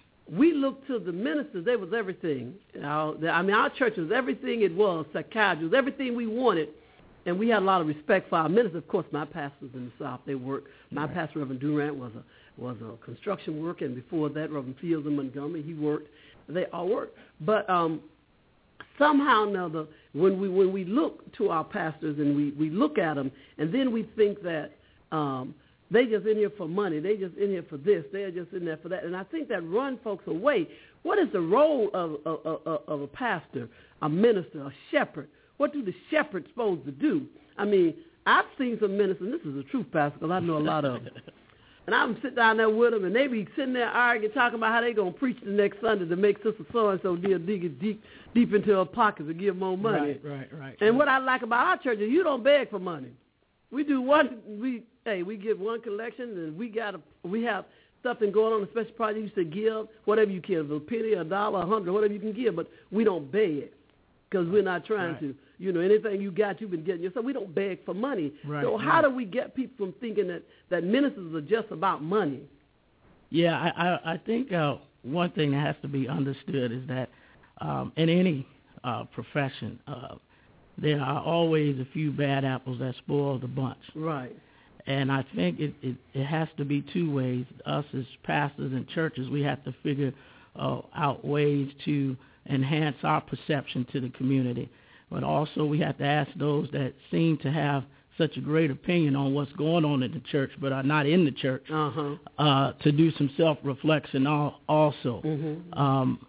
we looked to the ministers. They was everything. You know, I mean, our church was everything it was, psychiatrists, everything we wanted. And we had a lot of respect for our ministers. Of course, my pastors in the South, they worked. My right. pastor, Reverend Durant, was a was a construction worker, and before that, Reverend Fields in Montgomery, he worked. They all worked. But um, somehow or another, when we when we look to our pastors and we, we look at them, and then we think that um, they just in here for money, they just in here for this, they're just in there for that, and I think that run folks away. What is the role of, of, of, of a pastor, a minister, a shepherd? What do the shepherds supposed to do? I mean, I've seen some ministers, and this is the truth, Pastor, because I know a lot of them. And I'm sitting down there with them, and they be sitting there arguing, talking about how they going to preach the next Sunday to make Sister So-and-so dig it deep, deep into her pockets and give more money. Right, right, right. And right. what I like about our church is you don't beg for money. We do one, we hey, we give one collection, and we got a, we have something going on, a special project. You say give whatever you can, a penny, a dollar, a hundred, whatever you can give, but we don't beg because we're not trying right. to. You know, anything you got, you've been getting yourself. We don't beg for money. Right, so how right. do we get people from thinking that, that ministers are just about money? Yeah, I, I, I think uh, one thing that has to be understood is that um, in any uh, profession, uh, there are always a few bad apples that spoil the bunch. Right. And I think it, it, it has to be two ways. Us as pastors and churches, we have to figure uh, out ways to enhance our perception to the community. But also we have to ask those that seem to have such a great opinion on what's going on in the church but are not in the church uh-huh. uh, to do some self-reflection also. Mm-hmm. Um,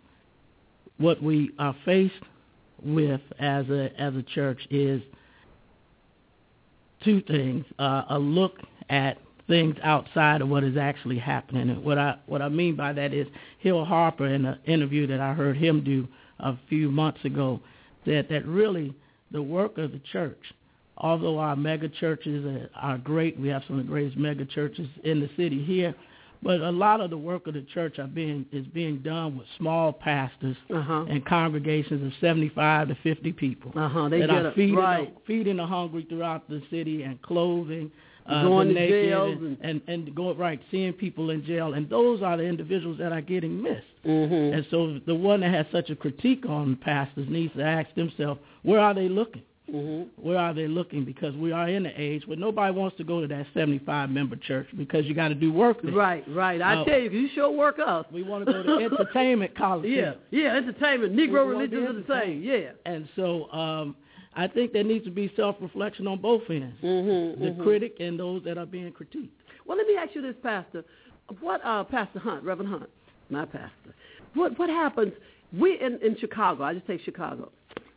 what we are faced with as a as a church is two things. Uh, a look at things outside of what is actually happening. And what I what I mean by that is Hill Harper, in an interview that I heard him do a few months ago, said that really the work of the church, although our mega churches are great, we have some of the greatest mega churches in the city here, but a lot of the work of the church are being is being done with small pastors uh-huh. and congregations of seventy-five to fifty people uh-huh. they that get are it. feeding, right. the, feeding the hungry throughout the city and clothing uh, going the to naked jails and, and, and, and going right, seeing people in jail, and those are the individuals that are getting missed. Mm-hmm. And so the one that has such a critique on pastors needs to ask themselves, where are they looking? Mm-hmm. Where are they looking? Because we are in the age where nobody wants to go to that seventy-five member church because you got to do work there. Right, right. I uh, tell you, you sure work us. We want to go to entertainment college. Yeah, yeah, entertainment. Negro we religions are the same. Yeah. And so um, I think there needs to be self-reflection on both ends, mm-hmm, the mm-hmm. critic and those that are being critiqued. Well, let me ask you this, Pastor. What, uh, Pastor Hunt, Reverend Hunt, my pastor, what what happens, we in, in Chicago, I just take Chicago.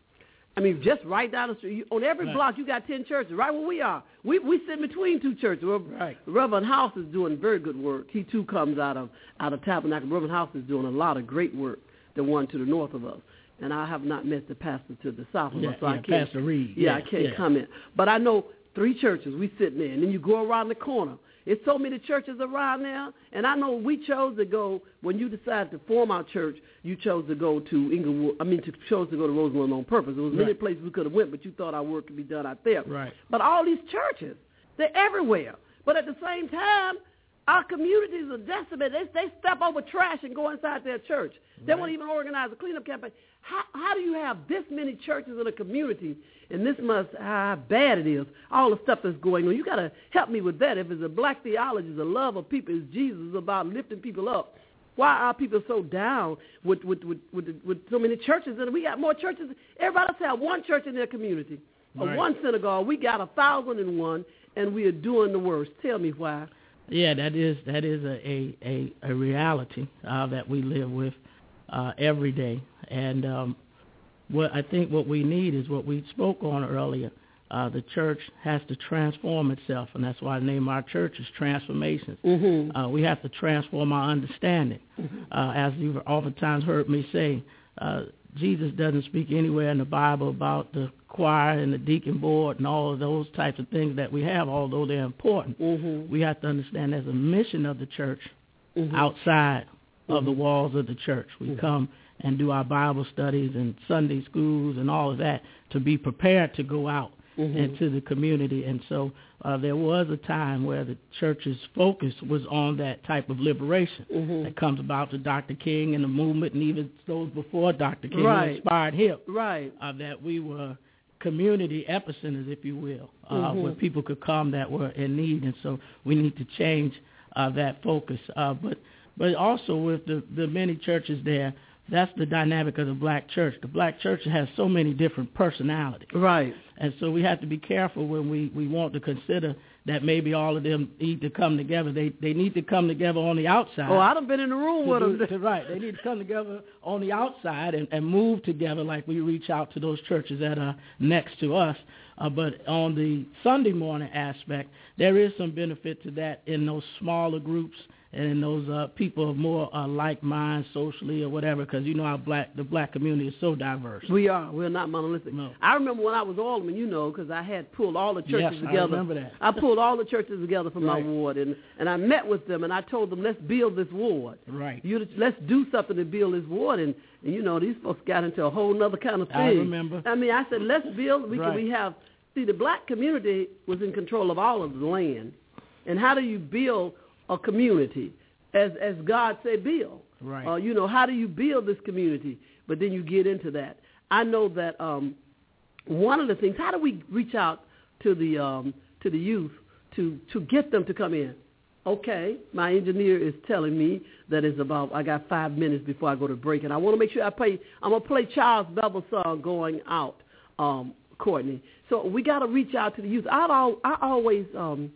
I mean, just right down the street, you, on every right. block you got ten churches, right where we are. We we sit between two churches. Right. Reverend House is doing very good work. He, too, comes out of out of Tabernacle. Reverend House is doing a lot of great work, the one to the north of us. And I have not met the pastor to the south of yeah, us, so yeah, I can't. Pastor Reed. Yeah, Yeah, I can't yeah. comment. But I know three churches. We sitting there, and then you go around the corner. It's so many churches around there, and I know we chose to go, when you decided to form our church, you chose to go to Inglewood, I mean, to, chose to go to Roseland on purpose. There was many Right. places we could have went, but you thought our work could be done out there. Right. But all these churches, they're everywhere. But at the same time, our communities are decimated. They, they step over trash and go inside their church. They Right. won't even organize a cleanup campaign. How, how do you have this many churches in a community, and this must how bad it is, all the stuff that's going on? You got to help me with that. If it's a black theology, it's a love of people, it's Jesus, it's about lifting people up. Why are people so down with with, with, with, with so many churches? And we got more churches. Everybody else have one church in their community, or Right. one synagogue. We got a thousand and one, and we are doing the worst. Tell me why. Yeah, that is that is a a, a, a reality uh, that we live with uh, every day. And um, what I think what we need is what we spoke on earlier. Uh, the church has to transform itself, and that's why I name our church is Transformations. Mm-hmm. Uh, we have to transform our understanding. Mm-hmm. Uh, as you've oftentimes heard me say, uh, Jesus doesn't speak anywhere in the Bible about the choir and the deacon board and all of those types of things that we have, although they're important. Mm-hmm. We have to understand there's a mission of the church Mm-hmm. outside of Mhm. the walls of the church. We Mhm. come and do our Bible studies and Sunday schools and all of that to be prepared to go out Mhm. into the community. And so uh, there was a time where the church's focus was on that type of liberation Mhm. that comes about to Doctor King and the movement, and even those before Doctor King Right. who inspired him, Right. uh, that we were community epicenters, if you will, uh, Mhm. where people could come that were in need. And so we need to change uh, that focus. Uh, but but also with the, the many churches there, that's the dynamic of the black church. The black church has so many different personalities. Right. And so we have to be careful when we, we want to consider that maybe all of them need to come together. They they need to come together on the outside. Oh, I done been in the room to with do- them. to- right. They need to come together on the outside and, and move together like we reach out to those churches that are next to us. Uh, but on the Sunday morning aspect, there is some benefit to that in those smaller groups and in those uh, people of more uh, like minds socially or whatever, because you know our black the black community is so diverse. We are. We're not monolithic. No. I remember when I was alderman, you know, because I had pulled all the churches Yes, I together. remember that. I pulled all the churches together from Right. my ward, and, and I met with them, and I told them, let's build this ward. Right. You, let's do something to build this ward. And, and, you know, these folks got into a whole other kind of thing. I remember. I mean, I said, let's build. We, Right. can, we have, see, the black community was in control of all of the land. And how do you build a community? As as God said, build. Right. Uh, you know, how do you build this community? But then you get into that. I know that um, one of the things, how do we reach out to the um, to the youth to, to get them to come in? Okay, my engineer is telling me that it's about, I got five minutes before I go to break, and I want to make sure I play, I'm going to play Charles Bevel's song, Going Out, um, Courtney. So we got to reach out to the youth. I've al- I always... Um,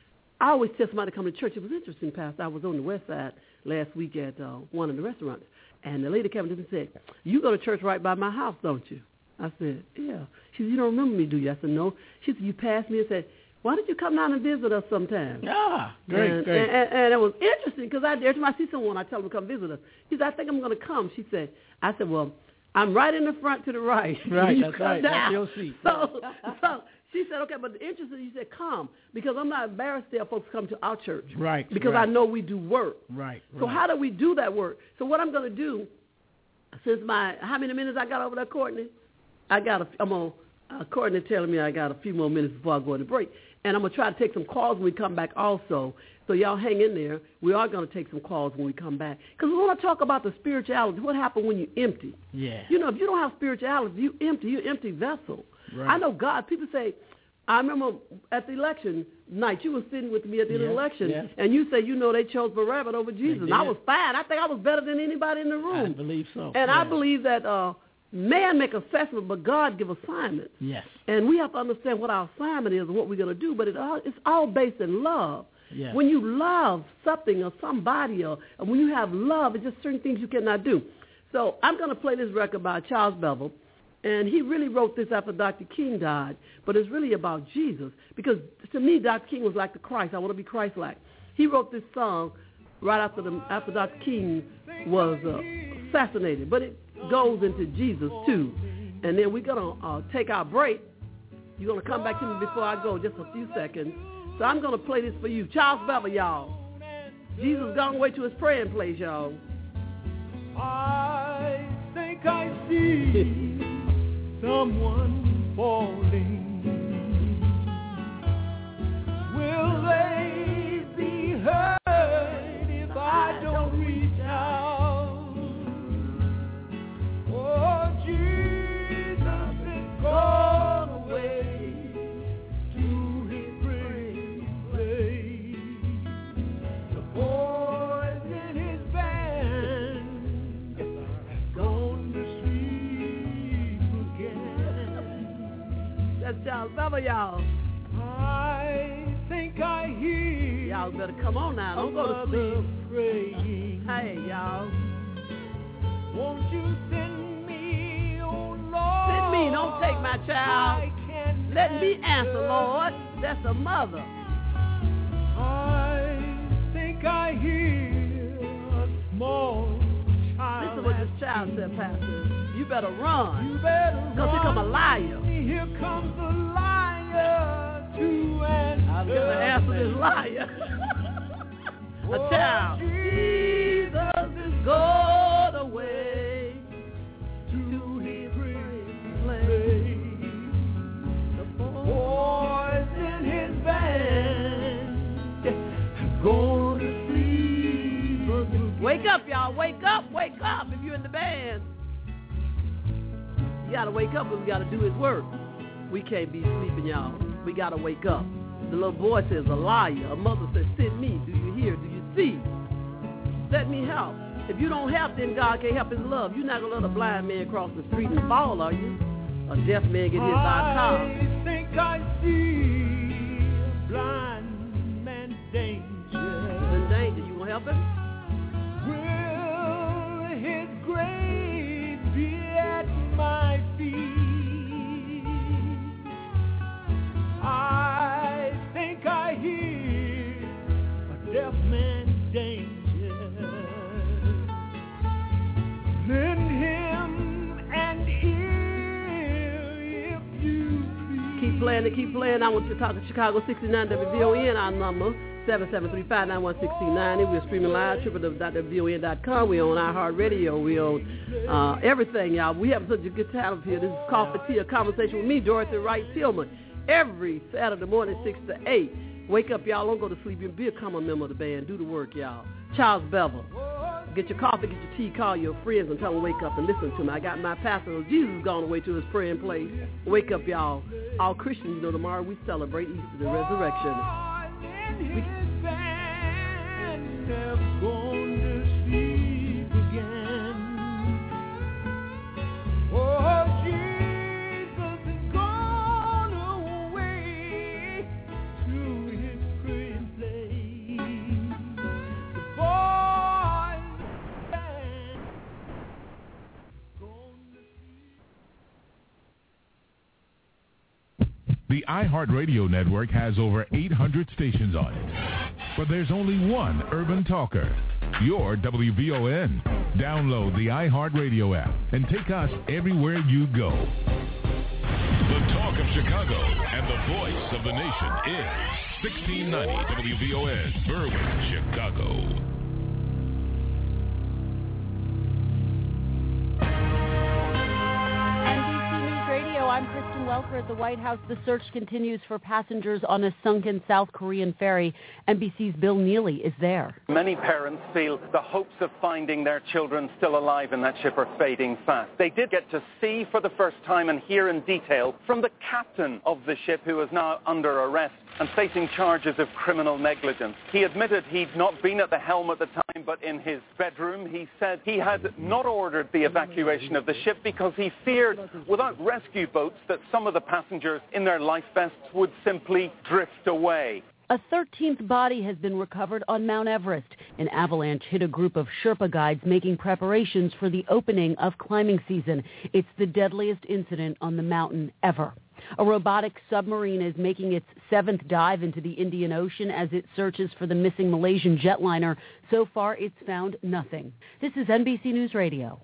I always tell somebody to come to church. It was interesting, Pastor. I was on the west side last week at uh, one of the restaurants, and the lady came up and said, you go to church right by my house, don't you? I said, yeah. She said, you don't remember me, do you? I said, no. She said, you passed me and said, why don't you come down and visit us sometime? Ah, great, and, great. And, and, and it was interesting because I, every time I see someone, I tell them to come visit us. She said, I think I'm going to come. She said, I said, well, I'm right in the front to the right. Right, you that's come right. down. That's your seat. So, so she said, okay, but the interesting, you said, come, because I'm not embarrassed to have folks come to our church. Right. Because right. I know we do work. Right. So right. how do we do that work? So what I'm going to do, since my, how many minutes I got over there, Courtney? I got a, I'm on, uh, Courtney telling me I got a few more minutes before I go into break. And I'm going to try to take some calls when we come back also. So y'all hang in there. We are going to take some calls when we come back. Because we want to talk about the spirituality. What happened when you empty? Yeah. You know, if you don't have spirituality, you empty. You're an empty vessel. Right. I know God. People say, I remember at the election night, you were sitting with me at the Yeah, election, yeah. and you said, you know, they chose Barabbas over Jesus. And I did. was fine. I think I was better than anybody in the room. I believe so. And yeah. I believe that uh, Man make assessment, but God give assignments. Yes. And we have to understand what our assignment is and what we're going to do, but it all, it's all based in love. Yes. When you love something or somebody, or, or when you have love, it's just certain things you cannot do. So I'm going to play this record by Charles Bevel, and he really wrote this after Doctor King died, but it's really about Jesus, because to me, Doctor King was like the Christ. I want to be Christ-like. He wrote this song right after the after Doctor King was uh, assassinated, but it goes into Jesus too. And then we're going to uh, take our break. You're going to come back to me before I go, just a few seconds. So I'm going to play this for you. Charles Bevel, y'all. Jesus gone away to his praying place, y'all. I think I see someone falling. Will they be hurt if I don't reach out? Oh, Jesus is gone away to his grave place. The boys in his band have gone to sleep again. That's Charles Bevel, y'all. I think I hear y'all better come on now. Don't go to sleep. Praying. Hey, y'all. Won't you send me, oh Lord? Send me. Don't take my child. Let me answer, Lord. That's a mother. I think I hear a small child. Listen to what this child said, Pastor. You better run. You better run. Because here come a liar. Here comes a liar. To answer. I'm going to answer this liar. A child. Jesus is gone away to his place. The boys in his band have gone to sleep. Wake up, y'all. Wake up. Wake up if you're in the band. You got to wake up because we got to do his work. We can't be sleeping, y'all. We got to wake up. The little boy says, a liar. A mother says, send me. Do you hear? Do you see? Let me help. If you don't help, then God can't help his love. You're not going to let a blind man cross the street and fall, are you? A deaf man get hit by a car. I think I see a blind man danger. In danger. You going to help him? Will his grave be at my feet? I think I hear a deaf man's danger. Lend him an ear if you please. Keep playing it, keep playing. I want you to talk to Chicago sixty-nine W V O N, our number, seven seven three, five nine one, one six nine zero. We're streaming live, w w w dot w v o n dot com. We're on iHeartRadio. We're on uh, everything, y'all. We have such a good time here. This is Coffee Tea, a conversation with me, Dorothy Wright Tillman. Every Saturday morning, six to eight. Wake up, y'all. Don't go to sleep. Become a member of the band. Do the work, y'all. Charles Bevel. Get your coffee, get your tea, call your friends and tell them wake up and listen to me. I got my pastor, Jesus, gone away to his praying place. Wake up, y'all. All Christians, you know, tomorrow we celebrate Easter, the resurrection. We, The iHeartRadio network has over eight hundred stations on it. But there's only one urban talker, your W V O N. Download the iHeartRadio app and take us everywhere you go. The talk of Chicago and the voice of the nation is sixteen ninety W V O N, Berwyn, Chicago. I'm Kristen Welker at the White House. The search continues for passengers on a sunken South Korean ferry. N B C's Bill Neely is there. Many parents feel the hopes of finding their children still alive in that ship are fading fast. They did get to see for the first time and hear in detail from the captain of the ship, who is now under arrest, and facing charges of criminal negligence. He admitted he'd not been at the helm at the time, but in his bedroom he said he had not ordered the evacuation of the ship because he feared, without rescue boats, that some of the passengers in their life vests would simply drift away. A thirteenth body has been recovered on Mount Everest. An avalanche hit a group of Sherpa guides making preparations for the opening of climbing season. It's the deadliest incident on the mountain ever. A robotic submarine is making its seventh dive into the Indian Ocean as it searches for the missing Malaysian jetliner. So far, it's found nothing. This is N B C News Radio.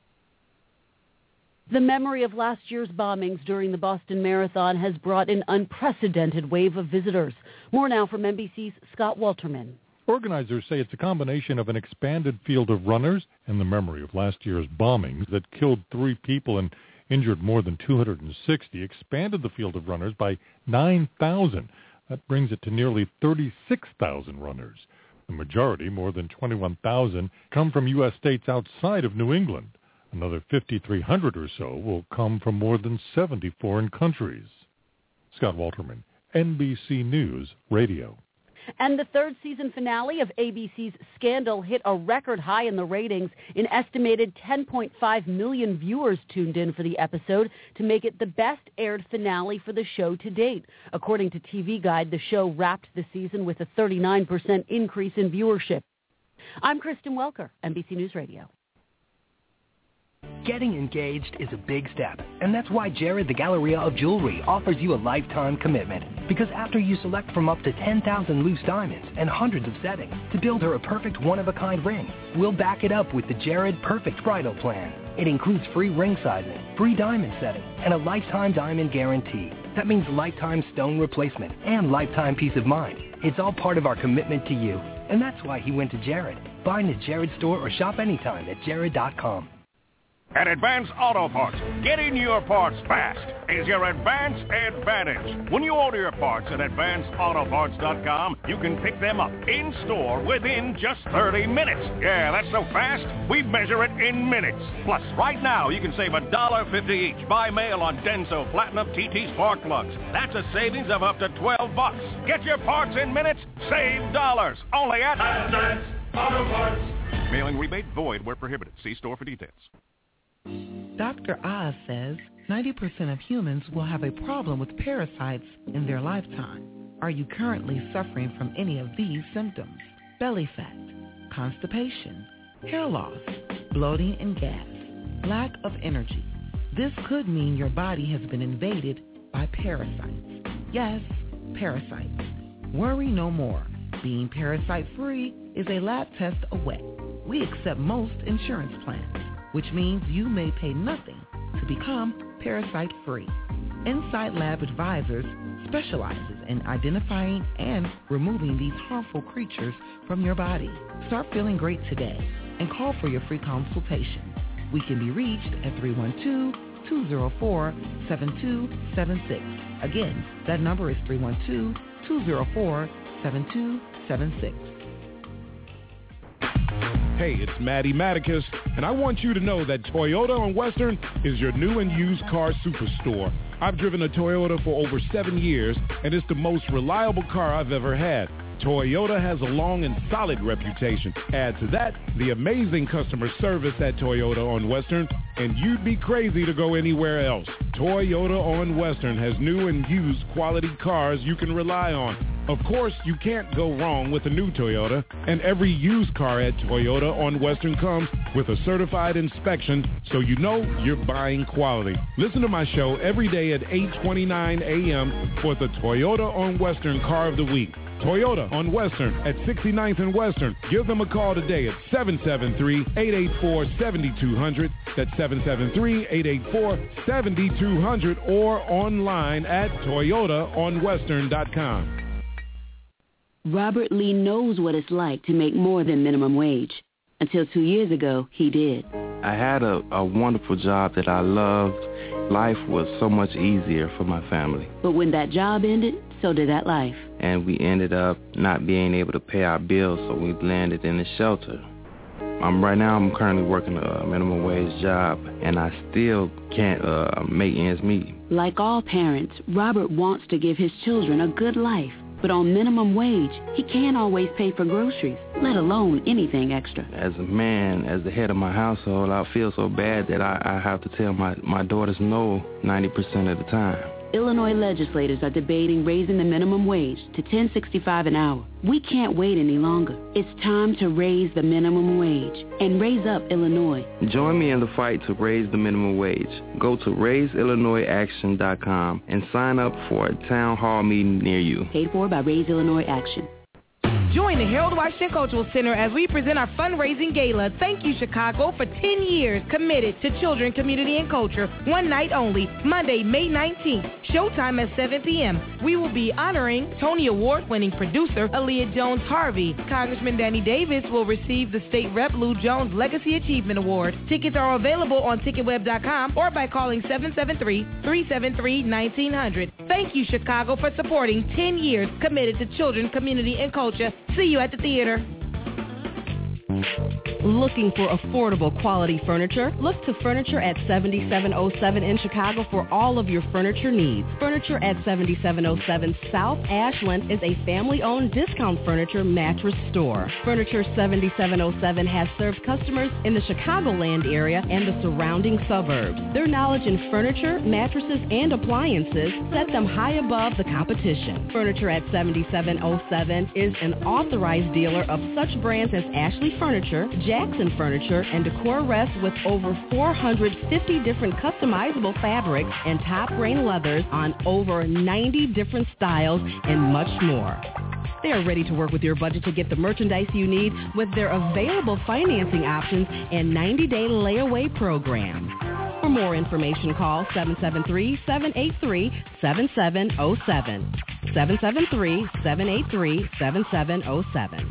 The memory of last year's bombings during the Boston Marathon has brought an unprecedented wave of visitors. More now from N B C's Scott Walterman. Organizers say it's a combination of an expanded field of runners and the memory of last year's bombings that killed three people and injured more than two hundred sixty, expanded the field of runners by nine thousand. That brings it to nearly thirty-six thousand runners. The majority, more than twenty-one thousand, come from U S states outside of New England. Another fifty-three hundred or so will come from more than seventy foreign countries. Scott Walterman, N B C News Radio. And the third season finale of A B C's Scandal hit a record high in the ratings. An estimated ten point five million viewers tuned in for the episode to make it the best aired finale for the show to date. According to T V Guide, the show wrapped the season with a thirty-nine percent increase in viewership. I'm Kristen Welker, N B C News Radio. Getting engaged is a big step, and that's why Jared the Galleria of Jewelry offers you a lifetime commitment. Because after you select from up to ten thousand loose diamonds and hundreds of settings to build her a perfect one-of-a-kind ring, we'll back it up with the Jared Perfect Bridal Plan. It includes free ring sizing, free diamond setting, and a lifetime diamond guarantee. That means lifetime stone replacement and lifetime peace of mind. It's all part of our commitment to you, and that's why he went to Jared. Find the Jared store or shop anytime at jared dot com. At Advance Auto Parts, getting your parts fast is your Advance advantage. When you order your parts at advance auto parts dot com, you can pick them up in-store within just thirty minutes. Yeah, that's so fast, we measure it in minutes. Plus, right now, you can save one dollar fifty each by mail on Denso Platinum T T Spark Plugs. That's a savings of up to twelve bucks. Get your parts in minutes, save dollars. Only at Advance Auto Parts. Mailing rebate void where prohibited. See store for details. Doctor Oz says ninety percent of humans will have a problem with parasites in their lifetime. Are you currently suffering from any of these symptoms? Belly fat, constipation, hair loss, bloating and gas, lack of energy. This could mean your body has been invaded by parasites. Yes, parasites. Worry no more. Being parasite-free is a lab test away. We accept most insurance plans, which means you may pay nothing to become parasite-free. Insight Lab Advisors specializes in identifying and removing these harmful creatures from your body. Start feeling great today and call for your free consultation. We can be reached at three one two, two zero four, seven two seven six. Again, that number is three one two, two zero four, seven two seven six. Hey, it's Matty Matticus, and I want you to know that Toyota on Western is your new and used car superstore. I've driven a Toyota for over seven years, and it's the most reliable car I've ever had. Toyota has a long and solid reputation. Add to that the amazing customer service at Toyota on Western, and you'd be crazy to go anywhere else. Toyota on Western has new and used quality cars you can rely on. Of course, you can't go wrong with a new Toyota, and every used car at Toyota on Western comes with a certified inspection, so you know you're buying quality. Listen to my show every day at eight twenty-nine a.m. for the Toyota on Western Car of the Week. Toyota on Western at sixty-ninth and Western. Give them a call today at seven seven three, eight eight four, seven two zero zero. That's seven seven three, eight eight four, seven two zero zero or online at toyota on western dot com. Robert Lee knows what it's like to make more than minimum wage. Until two years ago, he did. I had a, a wonderful job that I loved. Life was so much easier for my family. But when that job ended, so did that life. And we ended up not being able to pay our bills, so we landed in a shelter. Um, right now, I'm currently working a minimum wage job, and I still can't uh, make ends meet. Like all parents, Robert wants to give his children a good life. But on minimum wage, he can't always pay for groceries, let alone anything extra. As a man, as the head of my household, I feel so bad that I, I have to tell my, my daughters no ninety percent of the time. Illinois legislators are debating raising the minimum wage to ten sixty-five an hour. We can't wait any longer. It's time to raise the minimum wage and raise up Illinois. Join me in the fight to raise the minimum wage. Go to raise illinois action dot com and sign up for a town hall meeting near you. Paid for by Raise Illinois Action. Join the Harold Washington Cultural Center as we present our fundraising gala. Thank you, Chicago, for ten years committed to children, community, and culture. One night only, Monday, May nineteenth. Showtime at seven p.m. We will be honoring Tony Award-winning producer Aaliyah Jones-Harvey. Congressman Danny Davis will receive the State Rep Lou Jones Legacy Achievement Award. Tickets are available on ticket web dot com or by calling seven seven three, three seven three, one nine zero zero. Thank you, Chicago, for supporting ten years committed to children, community, and culture. See you at the theater. Looking for affordable quality furniture? Look to Furniture at seventy-seven oh seven in Chicago for all of your furniture needs. Furniture at seventy-seven oh seven South Ashland is a family-owned discount furniture mattress store. Furniture seventy-seven oh seven has served customers in the Chicagoland area and the surrounding suburbs. Their knowledge in furniture, mattresses, and appliances set them high above the competition. Furniture at seventy-seven oh seven is an authorized dealer of such brands as Ashley Furniture, Jackson Furniture, and Decor Rest with over four hundred fifty different customizable fabrics and top grain leathers on over ninety different styles and much more. They are ready to work with your budget to get the merchandise you need with their available financing options and ninety-day layaway program. For more information, call seven seven three, seven eight three, seven seven zero seven. seven seven three, seven eight three, seven seven zero seven.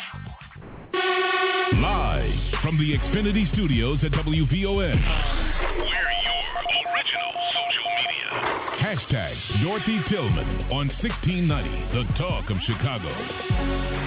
Live from the Xfinity Studios at W V O N. We're your original social media. Hashtag Dorothy Tillman on sixteen ninety, The Talk of Chicago.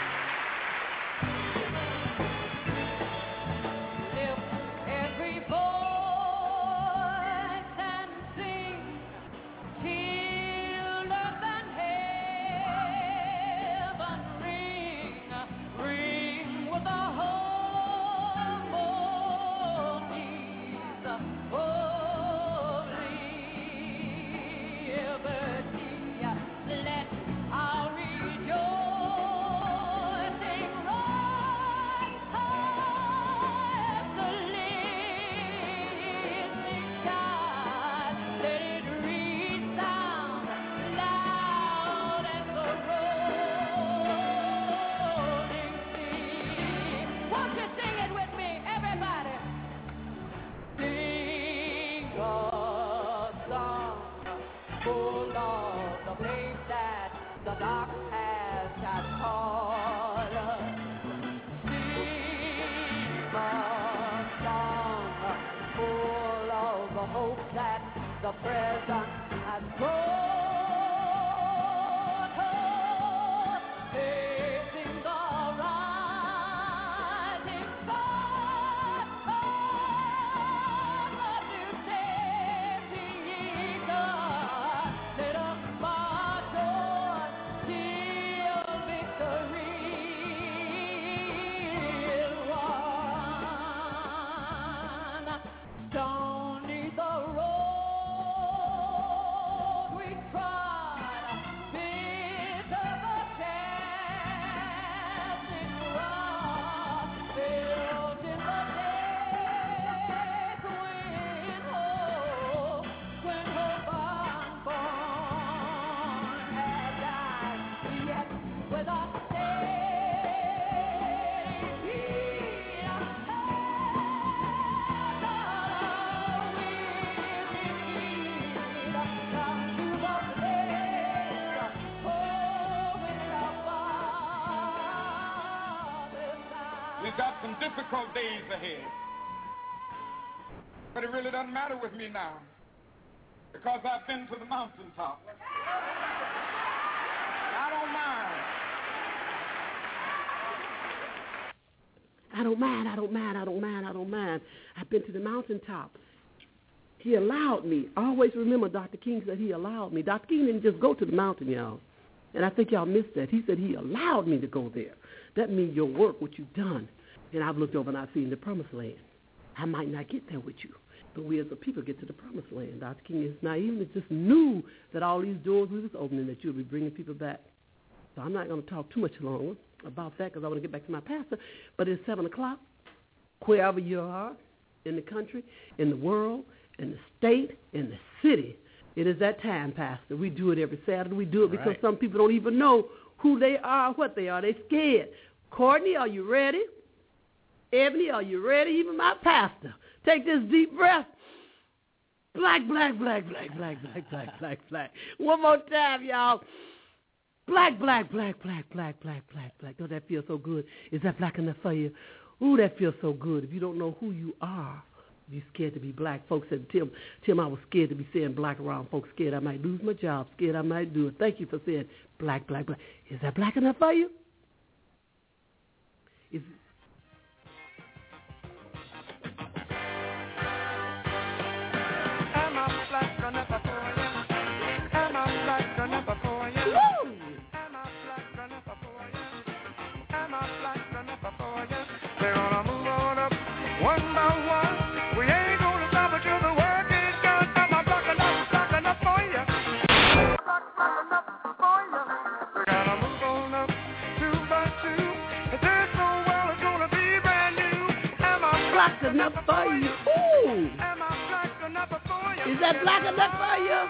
We've got some difficult days ahead. But it really doesn't matter with me now because I've been to the mountaintop. I don't mind. I don't mind, I don't mind, I don't mind, I don't mind. I've been to the mountaintop. He allowed me. I always remember Doctor King said he allowed me. Doctor King didn't just go to the mountain, y'all. And I think y'all missed that. He said he allowed me to go there. That means your work, what you've done. And I've looked over and I've seen the promised land. I might not get there with you, but we as a people get to the promised land. Doctor King is naive and just knew that all these doors we was opening, that you'll be bringing people back. So I'm not going to talk too much longer about that because I want to get back to my pastor. But it's seven o'clock, wherever you are in the country, in the world, in the state, in the city. It is that time, Pastor. We do it every Saturday. We do it because right. some people don't even know who they are, what they are. They're scared. Courtney, are you ready? Ebony, are you ready? Even my pastor. Take this deep breath. Black, black, black, black, black, black, black, black, black. One more time, y'all. Black, black, black, black, black, black, black, black. Don't that feel so good? Is that black enough for you? Ooh, that feels so good. If you don't know who you are, you're scared to be black. Folks said, Tim, Tim, I was scared to be saying black around folks. Scared I might lose my job. Scared I might do it. Thank you for saying black, black, black. Is that black enough for you? Is Am I black enough for you? Am I black enough for you? Woo! Am I black enough for you? Am I black enough for you? They're gonna move on up one by one. We ain't gonna stop until the work is done. Am I black enough, black enough for you? Black, black enough for you. We gotta move on up two by two. If there's no well, it's gonna be brand new. Am I black enough for you? Ooh! Am I black enough for you? Is that black enough for you?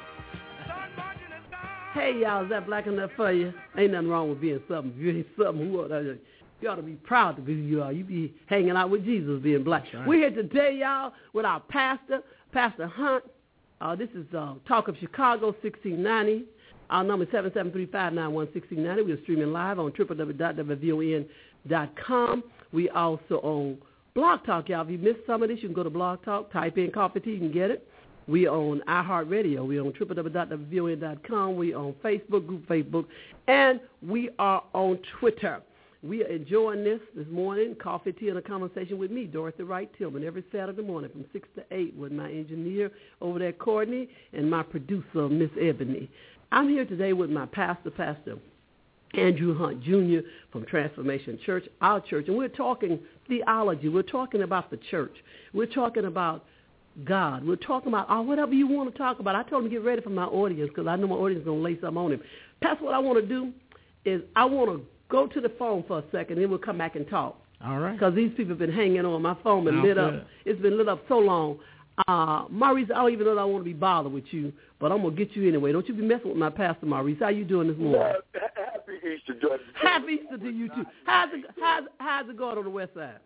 Hey, y'all, is that black enough for you? Ain't nothing wrong with being something. If you ain't something, who are you? You ought to be proud to be who you are. You be hanging out with Jesus being black. Right. We're here today, y'all, with our pastor, Pastor Hunt. Uh, this is uh, Talk of Chicago, sixteen ninety. Our number is seven seven three, five nine one, one six nine zero. We are streaming live on w w w dot w v o n dot com. We also on Blog Talk, y'all. If you missed some of this, you can go to Blog Talk, type in Coffee Tea, you can get it. We on iHeartRadio. We on w w w dot w v o n dot com. We on Facebook, group Facebook, and we are on Twitter. We are enjoying this this morning, Coffee Tea and a Conversation with me, Dorothy Wright Tillman, every Saturday morning from six to eight with my engineer over there, Courtney, and my producer, Miss Ebony. I'm here today with my pastor, Pastor Andrew Hunt, Junior from Transformation Church, our church, and we're talking theology. We're talking about the church. We're talking about God. We're talking about oh, whatever you want to talk about. I told him to get ready for my audience because I know my audience is going to lay something on him. Pastor, what I want to do is I want to go to the phone for a second, and then we'll come back and talk. All right. Because these people have been hanging on. My phone been Sounds lit good. up. It's been lit up so long. Uh, Maurice, I don't even know that I want to be bothered with you, but I'm going to get you anyway. Don't you be messing with my pastor, Maurice. How you doing this morning? Well, happy Easter, George. Happy Easter to you, too. How's it, how's, how's it going on the west side?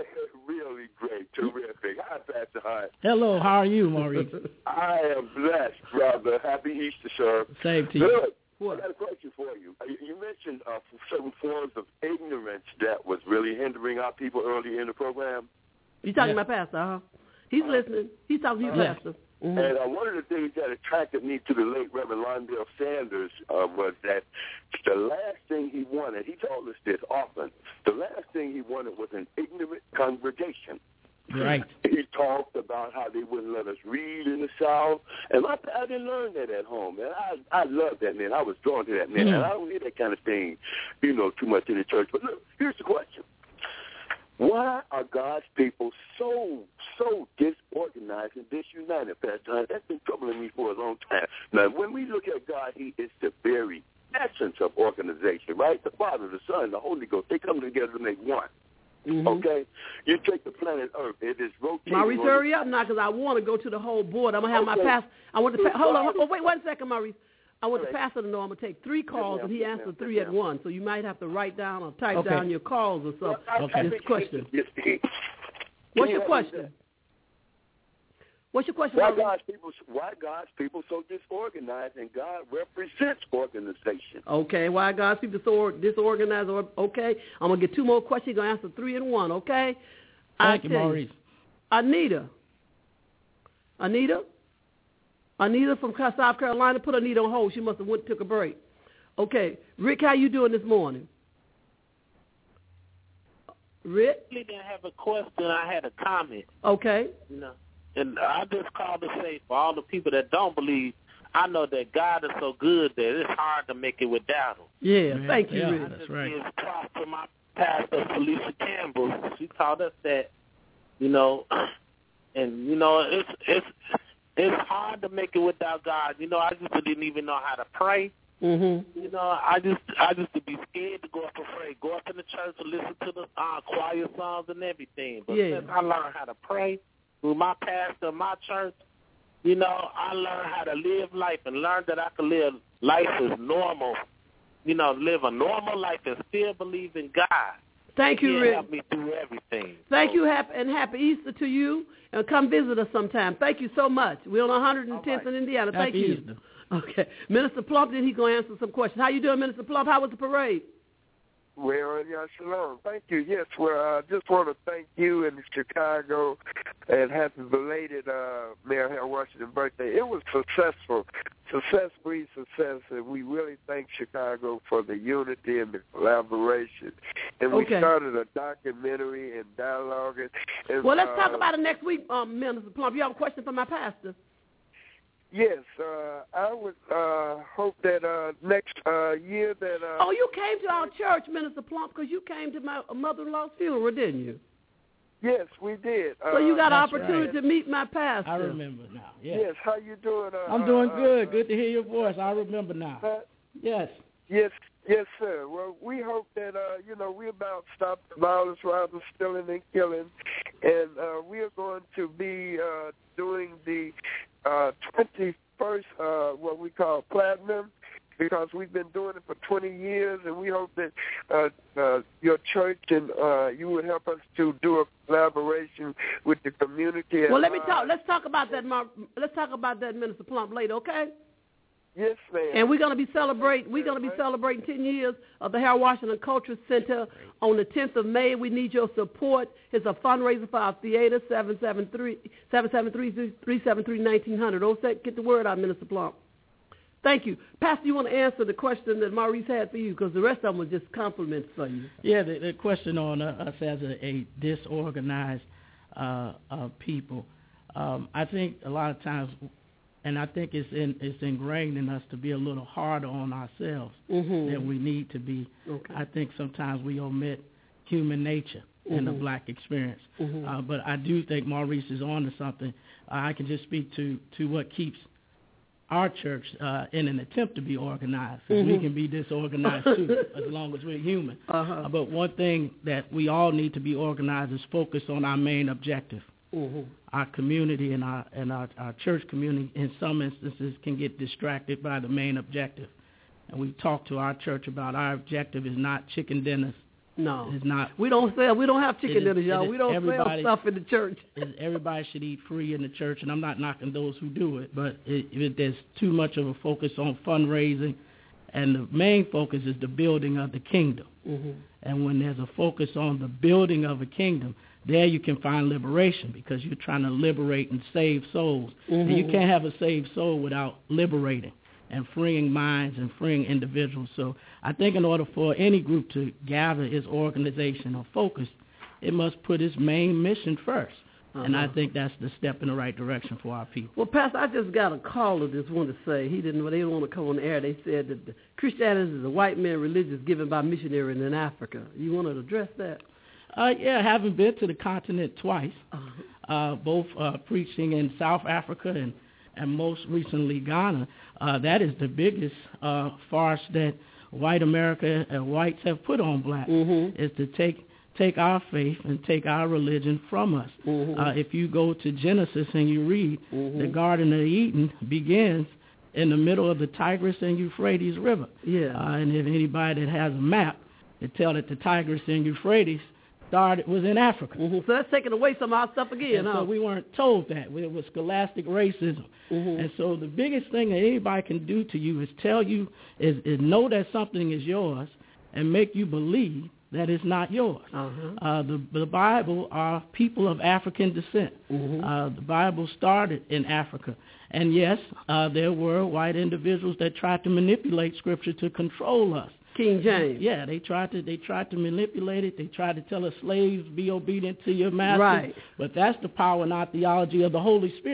Really great. Terrific. Hi, Pastor Hart. Hello. How are you, Maurice? I am blessed, brother. Happy Easter, sir. Same to you. Good. What? I got a question for you. You mentioned uh, certain forms of ignorance that was really hindering our people early in the program. You talking yeah. to my pastor, huh? He's uh, listening. He's talking to you, uh, pastor. Mm-hmm. And uh, one of the things that attracted me to the late Reverend Londale Sanders uh, was that the last thing he wanted, he told us this often, the last thing he wanted was an ignorant congregation. Right. He talked about how they wouldn't let us read in the South. And my, I didn't learn that at home, man. I I love that, man. I was drawn to that, man. Mm. And I don't hear that kind of thing, you know, too much in the church. But look, here's the question. Why are God's people so, so disorganized and disunited, Pastor Hunt? That's been troubling me for a long time. Now, when we look at God, he is the very essence of organization, right? The Father, the Son, the Holy Ghost, they come together to make one. Mm-hmm. Okay? You take the planet Earth. It is rotating. Maurice, hurry up now because I want to go to the whole board. I'm going to have okay. my pastor. I want to pa- hold on. Hold on. Wait one second, Maurice. I want right. the pastor to know I'm going to take three calls, and he answered three yes, at once. So you might have to write down or type okay. down your calls or something. Well, okay. This question. What's your question? What's your question? Why God's people? Why God's people so disorganized, and God represents organization? Okay. Why God's people so disorganized? Or okay, I'm gonna get two more questions. You're gonna answer three in one. Okay. Thank you, Maurice. Anita. Anita. Anita from South Carolina. Put Anita on hold. She must have went took a break. Okay. Rick, how you doing this morning? Rick? I didn't have a question. I had a comment. Okay. You know, and I just called to say for all the people that don't believe, I know that God is so good that it's hard to make it without him. Yeah, Man, thank you, yeah, Rick. I that's just right. give props to my pastor, Felicia Campbell. She taught us that, you know, and, you know, it's it's it's hard to make it without God. You know, I just didn't even know how to pray. Mm-hmm. You know, I just I used to be scared to go up and pray, go up in the church and listen to the uh, choir songs and everything. But Yeah. since I learned how to pray through my pastor, my church, you know, I learned how to live life and learned that I could live life as normal. You know, live a normal life and still believe in God. Thank you, He Rick. helped me through everything. Thank so, you, happy, and happy Easter to you. And come visit us sometime. Thank you so much. We're on one hundred tenth right. in Indiana. Thank Happy you. Easter. Okay. Minister Plump, then he's going to answer some questions. How you doing, Minister Plump? How was the parade? Well, yeah, shalom. Thank you. Yes, well, I uh, just want to thank you and Chicago and happy belated uh, Mayor Harold Washington birthday. It was successful. Success breeds success, and we really thank Chicago for the unity and the collaboration. And we Okay. started a documentary and dialogue. And, and, Well, let's uh, talk about it next week, um, Minister Plump. You have a question for my pastor? Yes, uh, I would uh, hope that uh, next uh, year that... Uh, Oh, you came to our church, Minister Plump, because you came to my mother-in-law's funeral, didn't you? Yes, we did. So you got an That's opportunity right. to meet my pastor. I remember now. Yeah. Yes, how you doing? Uh, I'm doing uh, good. uh, Good to hear your voice. I remember now. Uh, Yes. Yes, yes, sir. Well, we hope that, uh, you know, we're about to stop the violence, rather stealing and killing. And uh, we are going to be uh, doing the uh, twenty-first, uh, what we call platinum, because we've been doing it for twenty years, and we hope that uh, uh, your church and uh, you would help us to do a collaboration with the community. Well, let me talk. Let's talk about that. Mar- Let's talk about that, Minister Plump, later, okay? Yes, ma'am. And we're going to be celebrating. We're going to be celebrating ten years of the Harold Washington Cultural Center on the tenth of May. We need your support. It's a fundraiser for our theater. Seven seven three seven seven three three seven three nineteen hundred. Oh, get the word out, Minister Plump. Thank you, Pastor. You want to answer the question that Maurice had for you, because the rest of them was just compliments for you. Yeah, the, the question on uh, us as a, a disorganized uh, uh, people. Um, I think a lot of times. And I think it's in, it's ingrained in us to be a little harder on ourselves mm-hmm. than we need to be. Okay. I think sometimes we omit human nature mm-hmm. in the black experience. Mm-hmm. Uh, but I do think Maurice is on to something. Uh, I can just speak to, to what keeps our church uh, in an attempt to be organized. Mm-hmm. We can be disorganized too, as long as we're human. Uh-huh. Uh, but one thing that we all need to be organized is focus on our main objective. Mm-hmm. Our community and our and our, our church community in some instances can get distracted by the main objective. And we talk to our church about our objective is not chicken dinners. No. It's not. We don't sell. We don't have chicken is, dinners, y'all. We don't sell stuff in the church. Everybody should eat free in the church, and I'm not knocking those who do it, but it, it, there's too much of a focus on fundraising, and the main focus is the building of the kingdom. Mm-hmm. And when there's a focus on the building of a kingdom, there you can find liberation, because you're trying to liberate and save souls. Mm-hmm. And you can't have a saved soul without liberating and freeing minds and freeing individuals. So I think in order for any group to gather its organization or focus, it must put its main mission first. Uh-huh. And I think that's the step in the right direction for our people. Well, Pastor, I just got a caller that just wanted to say he didn't. They didn't want to come on the air. They said that the Christianity is a white man religion given by missionaries in Africa. You want to address that? Uh, yeah, having been to the continent twice, uh-huh. uh, both uh, preaching in South Africa and, and most recently Ghana, uh, that is the biggest uh, farce that white America and whites have put on blacks, mm-hmm. is to take take our faith and take our religion from us. Mm-hmm. Uh, if you go to Genesis and you read, mm-hmm. the Garden of Eden begins in the middle of the Tigris and Euphrates River. Yeah. Uh, and if anybody that has a map, they tell that the Tigris and Euphrates started was in Africa. Mm-hmm. So that's taking away some of our stuff again. And huh? so we weren't told that. It was scholastic racism. Mm-hmm. And so the biggest thing that anybody can do to you is tell you, is, is know that something is yours and make you believe that it's not yours. Uh-huh. Uh, the, the Bible are people of African descent. Mm-hmm. Uh, the Bible started in Africa. And yes, uh, there were white individuals that tried to manipulate Scripture to control us. King James. Yeah, they tried to they tried to manipulate it. They tried to tell us slaves, be obedient to your master. Right. But that's the power and our theology of the Holy Spirit.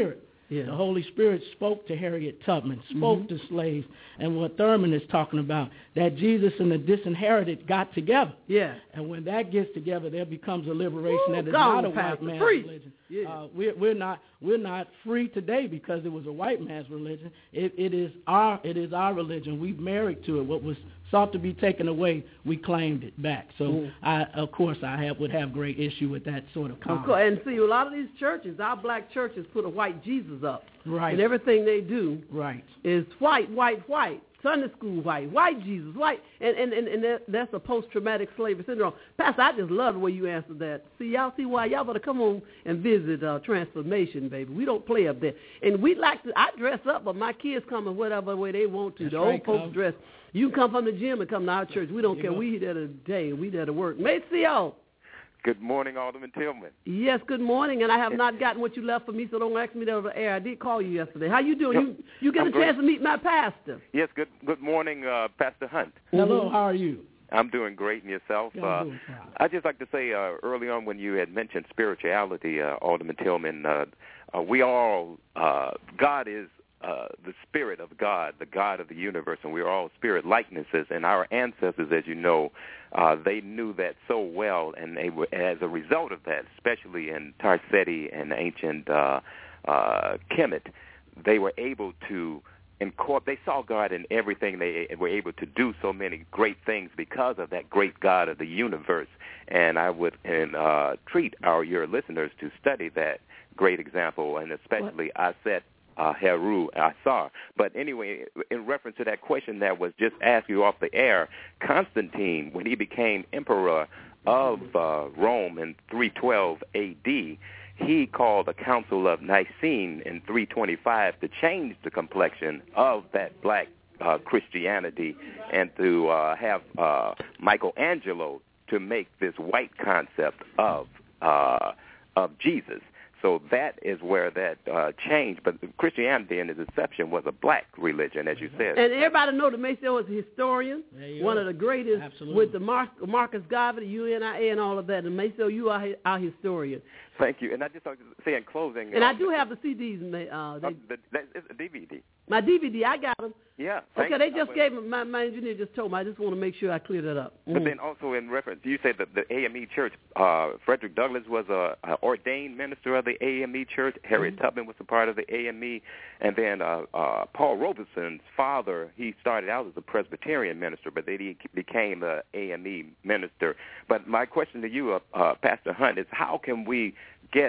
Yeah. The Holy Spirit spoke to Harriet Tubman, spoke mm-hmm. to slaves, and what Thurman is talking about, that Jesus and the disinherited got together. Yeah. And when that gets together, there becomes a liberation Ooh, that is God, not a Pastor, white man's free. religion. Yeah. Uh, we're, we're not we're not free today because it was a white man's religion. It, it is our it is our religion. We've married to it. What was sought to be taken away, we claimed it back. So, mm. I, of course, I have, would have great issue with that sort of comment. Of course. And see, a lot of these churches, our black churches, put a white Jesus up. Right. And everything they do right. is white, white, white. Sunday school white, white Jesus, white. And, and, and, and that, that's a post-traumatic slavery syndrome. Pastor, I just love the way you answered that. See, y'all see why? Y'all better come on and visit uh, Transformation, baby. We don't play up there. And we like to, I dress up, but my kids come in whatever way they want to. That's the right, old folks come. dress. You can come from the gym and come to our church. We don't You care. know. We there today. We there to work. Maceo. Good morning, Alderman Tillman. Yes, good morning, and I have not gotten what you left for me, so don't ask me that over the air. I did call you yesterday. How you doing? You you get I'm a great. chance to meet my pastor. Yes, good good morning, uh, Pastor Hunt. Hello, how are you? I'm doing great, and yourself? Yeah, uh, I'm doing fine. I'd just like to say uh, early on when you had mentioned spirituality, uh, Alderman Tillman, uh, uh, we all, uh, God is uh, the spirit of God, the God of the universe, and we are all spirit likenesses, and our ancestors, as you know, Uh, they knew that so well, and they were, as a result of that, especially in Tar Ceti and ancient uh, uh, Kemet, they were able to incorporate. They saw God in everything. They were able to do so many great things because of that great God of the universe. And I would and, uh, treat our your listeners to study that great example, and especially Aset Uh, Heru, Asar. But anyway, in reference to that question that was just asked you off the air, Constantine, when he became emperor of uh, Rome in three twelve A D, he called the Council of Nicene in three twenty-five to change the complexion of that black uh, Christianity and to uh, have uh, Michelangelo to make this white concept of uh, of Jesus. So that is where that uh, changed. But Christianity, in its inception, was a black religion, as you said. And everybody know that Maceo is a historian, one are. of the greatest Absolutely. with the Mar- Marcus Garvey, the U N I A, and all of that. And Maceo, you are our historian. Thank you. And I just like to say in closing. And uh, I do have the C Ds. Uh, they, uh, the, that, it's a D V D. My D V D, I got them. Yeah. Okay, they just gave me, my, my engineer just told me. I just want to make sure I clear that up. But Mm-hmm. then also in reference, you said that the A M E Church, uh, Frederick Douglass was a, a ordained minister of the A M E Church. Harriet mm-hmm. Tubman was a part of the A M E. And then uh, uh, Paul Robeson's father, he started out as a Presbyterian minister, but then he became the A M E minister. But my question to you, uh, uh, Pastor Hunt, is how can we get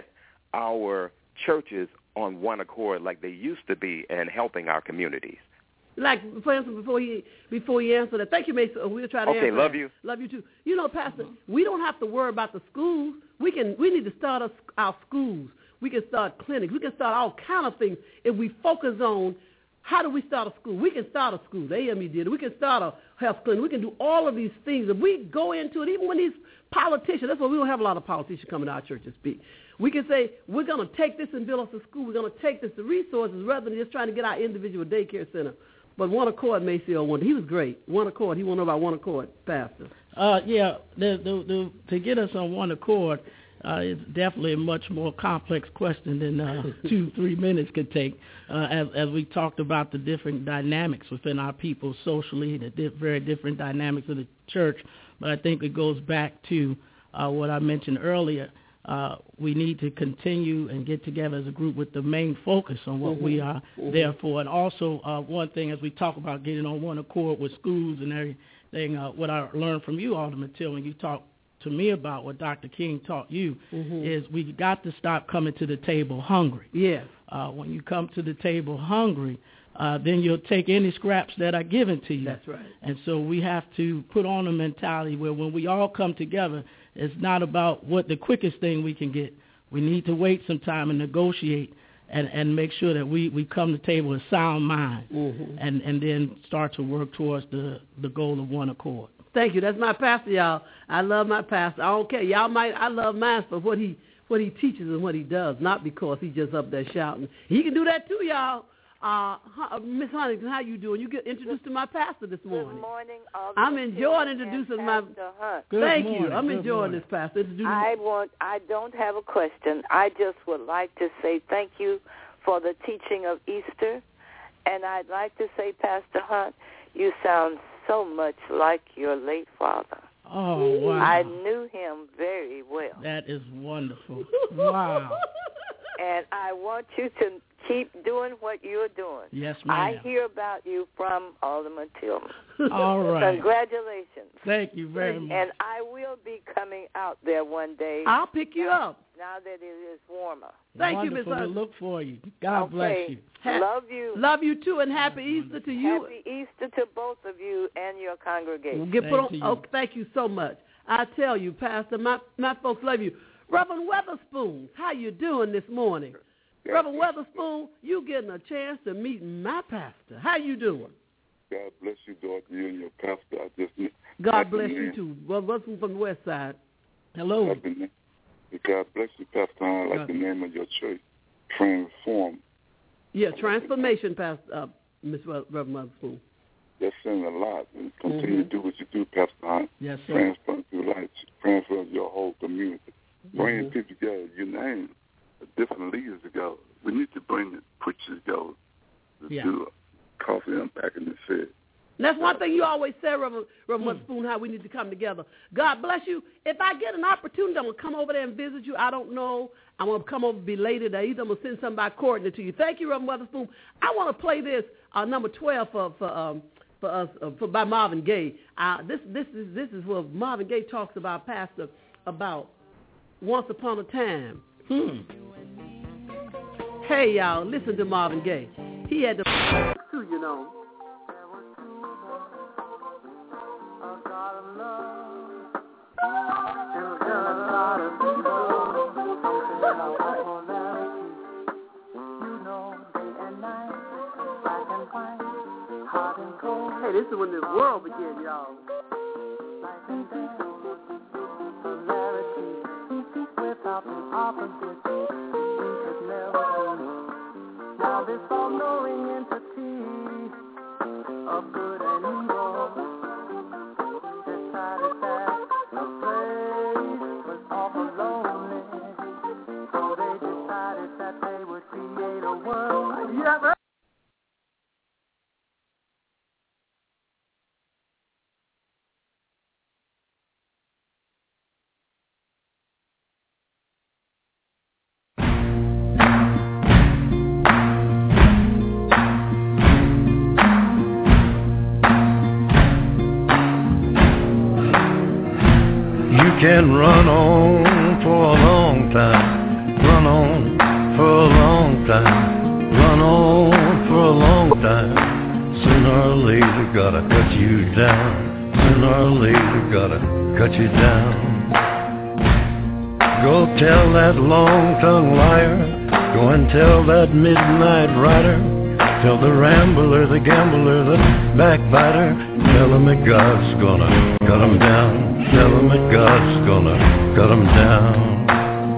our churches on one accord like they used to be and helping our communities? Like, for instance, before he before he answered that, thank you, Mason. We'll try to okay, answer love that. you. Love you too. You know, Pastor, we don't have to worry about the schools. We can we need to start us, our schools. We can start clinics. We can start all kind of things if we focus on how do we start a school. We can start a school. The A M E did it. We can start a health clinic. We can do all of these things. If we go into it, even when these politicians, that's why we don't have a lot of politicians coming to our church to speak. We can say, we're going to take this and build us a school. We're going to take this to resources rather than just trying to get our individual daycare center. But One Accord, Maceo wondered. He was great. One Accord. He won't know about One Accord, Pastor. Uh, yeah, the, the, the, to get us on one accord, uh, it's definitely a much more complex question than uh, two, three minutes could take. Uh, as, as we talked about the different dynamics within our people socially, the di- very different dynamics of the church. But I think it goes back to uh, what I mentioned earlier. Uh, we need to continue and get together as a group with the main focus on what mm-hmm. we are mm-hmm. there for. And also, uh, one thing as we talk about getting on one accord with schools and everything, uh, what I learned from you, Alderman Till, when you talked to me about what Doctor King taught you, mm-hmm. is we've got to stop coming to the table hungry. Yeah. Uh, when you come to the table hungry, uh, then you'll take any scraps that are given to you. That's right. And so we have to put on a mentality where when we all come together, it's not about what the quickest thing we can get. We need to wait some time and negotiate and, and make sure that we, we come to the table with sound mind mm-hmm. and, and then start to work towards the, the goal of one accord. Thank you. That's my pastor, y'all. I love my pastor. I don't care. Y'all might, I love mine for what he what he teaches and what he does, not because he's just up there shouting. He can do that too, y'all. Uh, Miss Huntington, how you doing? You get introduced to my pastor this morning. Good morning. I'm enjoying introducing my. Good Thank morning. you. I'm Good enjoying morning. this pastor. Introducing I want. I don't have a question. I just would like to say thank you for the teaching of Easter. And I'd like to say, Pastor Hunt, you sound so much like your late father. Oh, wow. I knew him very well. That is wonderful. Wow. And I want you to keep doing what you're doing. Yes, ma'am. I hear about you from Alderman Tillman. All right. Congratulations. Thank you very much. And I will be coming out there one day. I'll pick you now, up. Now that it is warmer. Thank Wonderful. you, Miss We look for you. God okay. bless you. Ha- Love you. Love you, too, and happy Easter to you. Happy Easter to both of you and your congregation. Get put on, oh, thank you so much. I tell you, Pastor, my, my folks love you. Reverend Weatherspoon, how you doing this morning? God Reverend Weatherspoon, you getting a chance to meet my pastor. How you doing? God bless you, daughter, you and your pastor. I just God like bless the you, name. too. Weatherspoon from the west side. Hello. Like the name- God bless you, Pastor. I like God. the name of your church, Transform. Yeah, transformation, Pastor, uh, Miss Re- Reverend Weatherspoon. That's saying a lot. And continue Mm-hmm. to do what you do, Pastor Hunt. Yes, sir. Transfer your life, transfer your whole community. Bring Mhm. people together. You name different leaders together. We need to bring the preachers together to Yeah. do coffee unpacking the city. And that's one thing you always say, Reverend, Reverend Hmm. Weatherspoon, how we need to come together. God bless you. If I get an opportunity, I'm going to come over there and visit you. I don't know. I'm going to come over belated. Or either I'm going to send somebody coordinate to you. Thank you, Reverend Weatherspoon. I want to play this, uh, number twelve for for um, for us uh, for by Marvin Gaye. Uh, this this is this is what Marvin Gaye talks about, Pastor, about once upon a time. Hmm. Hey, y'all, listen to Marvin Gaye. He had the too, you know. Hey, this is when the world began, y'all. Now this all-knowing entity of good and evil decided that the place was awful lonely, so they decided that they would create a world. You ever? Can run on for a long time, run on for a long time, run on for a long time. Sooner or later gotta cut you down, sooner or later gotta cut you down. Go tell that long-tongued liar, go and tell that midnight rider, tell the rambler, the gambler, the backbiter, tell him that God's gonna cut him down. Tell him that God's gonna cut him down.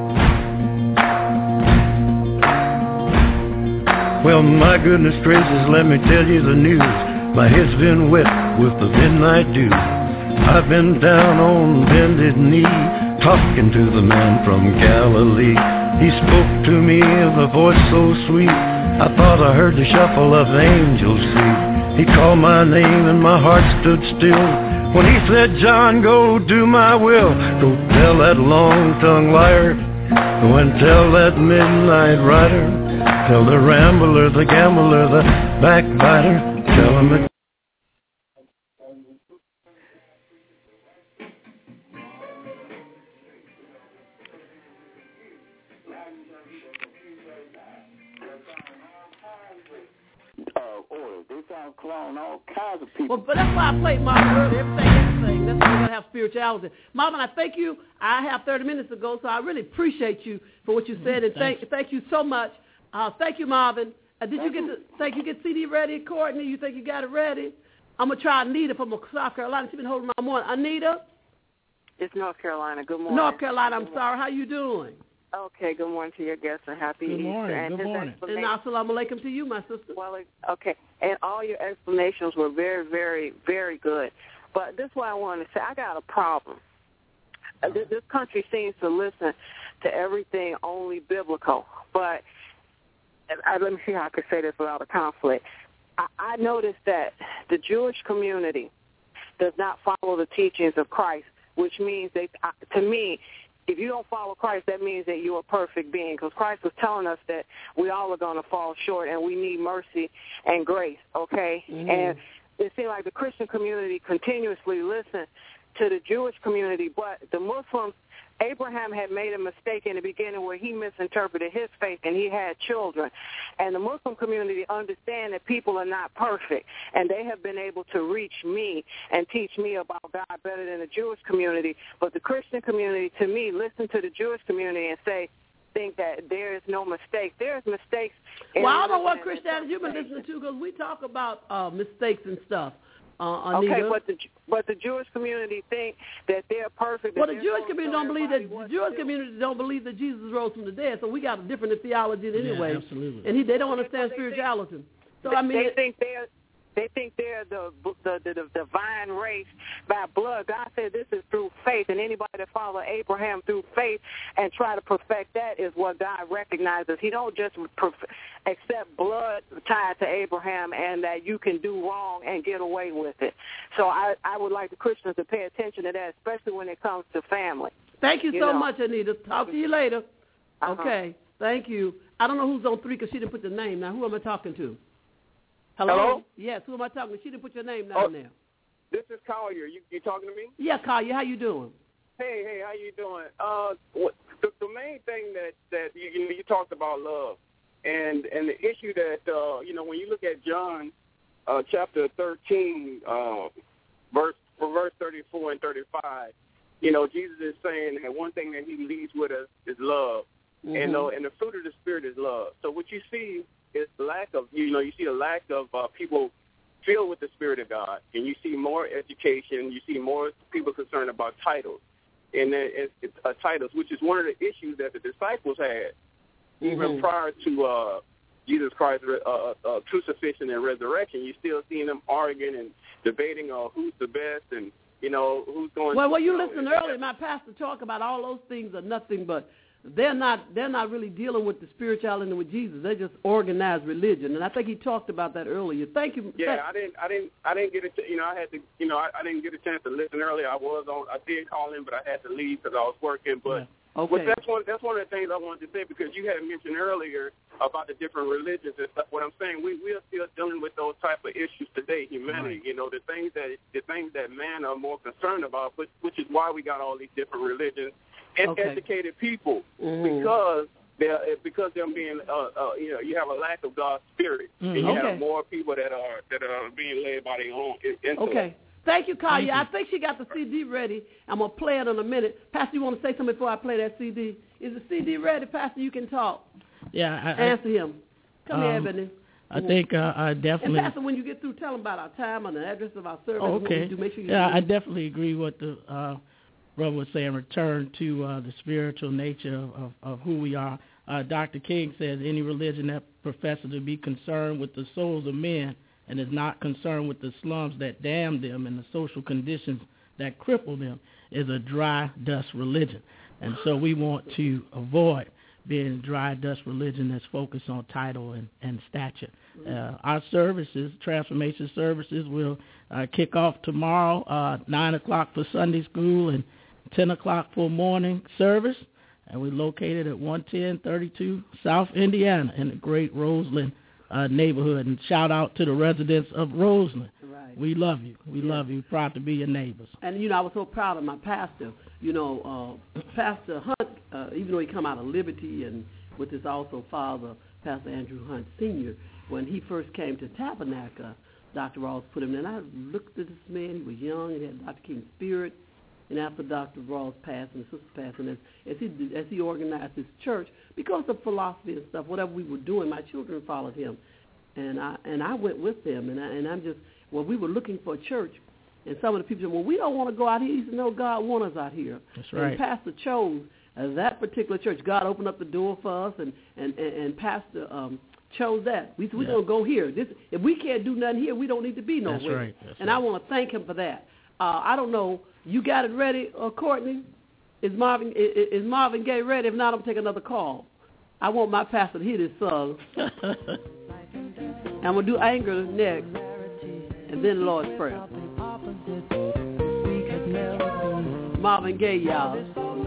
Well, my goodness gracious, let me tell you the news. My head's been wet with the midnight dew. I've been down on bended knee, talking to the man from Galilee. He spoke to me with a voice so sweet, I thought I heard the shuffle of angels' feet. He called my name and my heart stood still when he said, John, go do my will. Go tell that long-tongued liar, go and tell that midnight rider, tell the rambler, the gambler, the backbiter, tell him that clone all kinds of people. Well, but that's why I played Marvin earlier. Everything, everything. That's why we gotta have spirituality. Marvin, I thank you. I have thirty minutes ago, so I really appreciate you for what you said, and thank thank you so much. Uh, thank you, Marvin. Uh, did thank you get the think you get C D ready, Courtney? You think you got it ready? I'm gonna try Anita from South Carolina. She's been holding my morning. Anita. It's North Carolina. Good morning. North Carolina. I'm sorry. How you doing? Okay, good morning to your guests and happy good Easter. Morning, and good morning. And assalamu alaikum to you, my sister. Well, okay, and all your explanations were very, very, very good. But this is what I wanted to say. I got a problem. Uh, this, this country seems to listen to everything only biblical. But I, let me see how I could say this without a conflict. I, I noticed that the Jewish community does not follow the teachings of Christ, which means they, to me, if you don't follow Christ, that means that you're a perfect being, because Christ was telling us that we all are going to fall short and we need mercy and grace, okay? Mm-hmm. And it seems like the Christian community continuously listens to the Jewish community, but the Muslims, Abraham had made a mistake in the beginning where he misinterpreted his faith and he had children. And the Muslim community understand that people are not perfect, and they have been able to reach me and teach me about God better than the Jewish community. But the Christian community, to me, listen to the Jewish community and say, think that there is no mistake. There's mistakes. In well, I don't know what Christianity you've been listening to, because we talk about uh, mistakes and stuff. Uh, okay, but the but the Jewish community think that they're perfect. Well, the Jewish community don't believe that. The Jewish community don't believe that Jesus rose from the dead. So we got a different theology anyway. Yeah, absolutely. And he, they don't understand spirituality. So they, I mean, they think they're they think they're the the, the the divine race by blood. God said this is through faith, and anybody that follow Abraham through faith and try to perfect that is what God recognizes. He don't just perf- accept blood tied to Abraham and that you can do wrong and get away with it. So I, I would like the Christians to pay attention to that, especially when it comes to family. Thank you, you so know? much, Anita. Talk to you later. Uh-huh. Okay, thank you. I don't know who's on three because she didn't put the name. Now, who am I talking to? Hello? Hello? Yes, who am I talking to? She didn't put your name down oh, there. This is Collier. You you talking to me? Yeah, Collier. How you doing? Hey, hey, how you doing? Uh, what, the, the main thing that, that you, you, you talked about love, and and the issue that, uh, you know, when you look at John uh, chapter thirteen, uh, verse verse thirty-four and thirty-five, you know, Jesus is saying that one thing that he leads with us is love. Mm-hmm. And, uh, and the fruit of the Spirit is love. So what you see is the lack of, you know, you see a lack of uh, people filled with the Spirit of God, and you see more education, you see more people concerned about titles, and it's, it's, uh, titles, which is one of the issues that the disciples had, even mm-hmm. prior to uh, Jesus Christ's uh, uh, crucifixion and resurrection. You still seeing them arguing and debating uh, who's the best and, you know, who's going well, to... Well, you know, listened earlier. My pastor talked about all those things are nothing but they're not they're not really dealing with the spirituality with Jesus. They just organized religion, and I think he talked about that earlier. Thank you. Yeah, Thank- I didn't I didn't I didn't get it. You know, I had to. You know, I, I didn't get a chance to listen earlier. I was on. I did call in, but I had to leave because I was working. But yeah. okay. but that's one that's one of the things I wanted to say, because you had mentioned earlier about the different religions and stuff. What I'm saying, we we are still dealing with those type of issues today. Humanity, right. You know, the things that the things that man are more concerned about, which, which is why we got all these different religions. And okay. educated people, mm-hmm. because they're because they're being uh, uh, you know, you have a lack of God's Spirit, mm-hmm. and you okay. have more people that are that are being led by their own intellect. Okay, thank you, Kaya. Thank you. I think she got the C D ready. I'm gonna play it in a minute. Pastor, you want to say something before I play that C D? Is the C D ready, Pastor? You can talk. Yeah, I, answer him. Come um, here, Ebony. I think uh, I definitely. And Pastor, when you get through, tell them about our time and the address of our service. Oh, okay. What we do. Make sure you yeah, do. I definitely agree with the. Uh, Brother was saying, return to uh, the spiritual nature of, of, of who we are. Uh, Doctor King says any religion that professes to be concerned with the souls of men and is not concerned with the slums that damn them and the social conditions that cripple them is a dry dust religion. And so we want to avoid being a dry dust religion that's focused on title and, and stature. Uh, our services, transformation services, will uh, kick off tomorrow, uh, nine o'clock for Sunday school and ten o'clock for morning service, and we're located at one ten thirty-two South Indiana in the great Roseland uh, neighborhood. And shout out to the residents of Roseland. Right. We love you. We yeah. love you. Proud to be your neighbors. And, you know, I was so proud of my pastor. You know, uh, Pastor Hunt, uh, even though he come out of Liberty and with his also father, Pastor Andrew Hunt Senior, when he first came to Tabernacle, Doctor Ross put him in. And I looked at this man. He was young and had Doctor King's spirit. And after Doctor Rawls passed and the sister passed, and as, as he as he organized his church, because of philosophy and stuff, whatever we were doing, my children followed him, and I and I went with them, and I, and I'm just well, we were looking for a church, and some of the people said, well, we don't want to go out here. He said, no, God wants us out here. That's right. And Pastor chose uh, that particular church. God opened up the door for us, and and and, and Pastor um, chose that. We said we're yeah. gonna go here. This if we can't do nothing here, we don't need to be nowhere. That's right. That's and right. I want to thank him for that. Uh, I don't know. You got it ready, uh, Courtney? Is Marvin is, is Marvin Gaye ready? If not, I'm going to take another call. I want my pastor to hear this song. I'm going to do anger next, and then the Lord's Prayer. Marvin Gaye, y'all.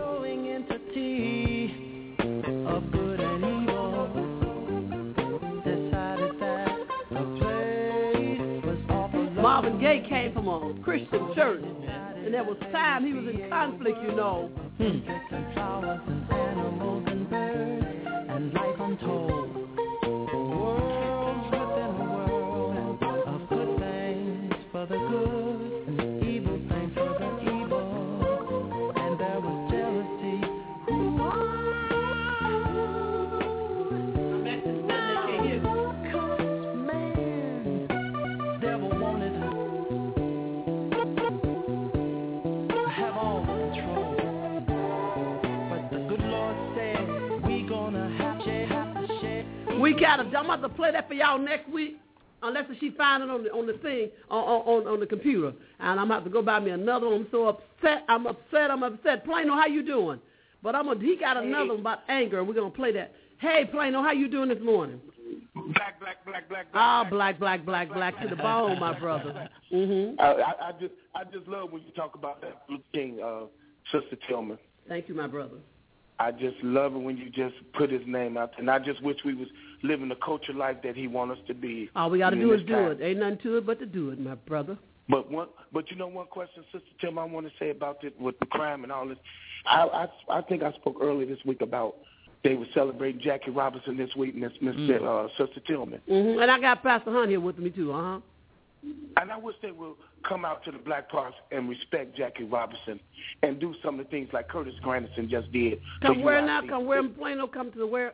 Marvin Gaye came from a Christian church, and there was time he was in conflict, you know. Hmm. And life untold, worlds within the world of good things for the good and evil things for the evil, and there was jealousy. Ooh, I'm back to the man they can't hear. 'Cause man, devil wanted to have all the control, but the good Lord said we gonna have. We got to. I'm about to play that for y'all next week, unless she find it on the on the thing on on, on the computer. And I'm about to go buy me another one. I'm so upset. I'm upset. I'm upset. Plano, how you doing? But I'm gonna. He got another one about anger. We're gonna play that. Hey, Plano, how you doing this morning? Black, black, black, black. Ah, black, black, black, black, black to the bone, my brother. Mm-hmm. I, I, I just, I just love when you talk about that Luther King, uh, Sister Tillman. Thank you, my brother. I just love it when you just put his name out there. And I just wish we was living the culture life that he wants us to be. All we got to do is do time. It. Ain't nothing to it but to do it, my brother. But one, but you know one question, Sister Tim, I want to say about it with the crime and all this. I, I, I think I spoke earlier this week about they were celebrating Jackie Robinson this week, Miss Miss mm-hmm. uh, Sister Tillman. Mm-hmm. And I got Pastor Hunt here with me too, uh-huh. And I wish they would come out to the black parks and respect Jackie Robinson and do some of the things like Curtis Granderson just did. Come where now? Come where in Plano? Come to the where?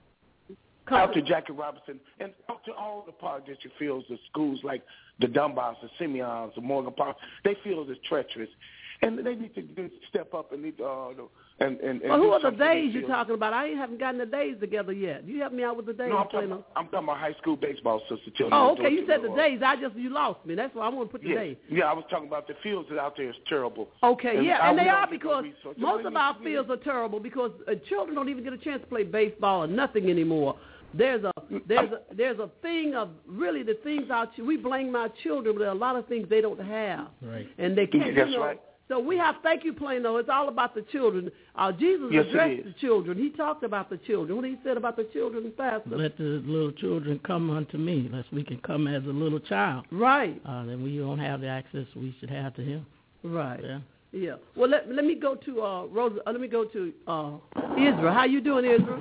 Come out to Jackie Robinson and out to all the park district fields, the schools like the Dunbars, the Simeons, the Morgan Park. They feel it's treacherous. And they need to step up and need to, uh, and, and, and well, who are the days you're talking about? I ain't haven't gotten the days together yet. You help me out with the days. No, I'm talking, about, I'm talking about high school baseball, Sister Tillman. Oh, okay. You said the uh, days. I just you lost me. That's why I want to put the yeah, days. Yeah, I was talking about the fields that out there is terrible. Okay, and yeah, I and they are because most of our to fields are terrible because uh, children don't even get a chance to play baseball or nothing anymore. There's a there's a there's a thing of really the things our we blame our children, but there are a lot of things they don't have, right? And they can't. That's you know, right. So we have, thank you, Plano. It's all about the children. Uh, Jesus yes, addressed the children. He talked about the children. What did he said about the children, Pastor? Let the little children come unto me, lest we can come as a little child. Right. Uh, then we don't have the access we should have to him. Right. Yeah. Yeah. Well, let let me go to uh, Rosa. Uh, let me go to uh, Israel. How you doing, Israel?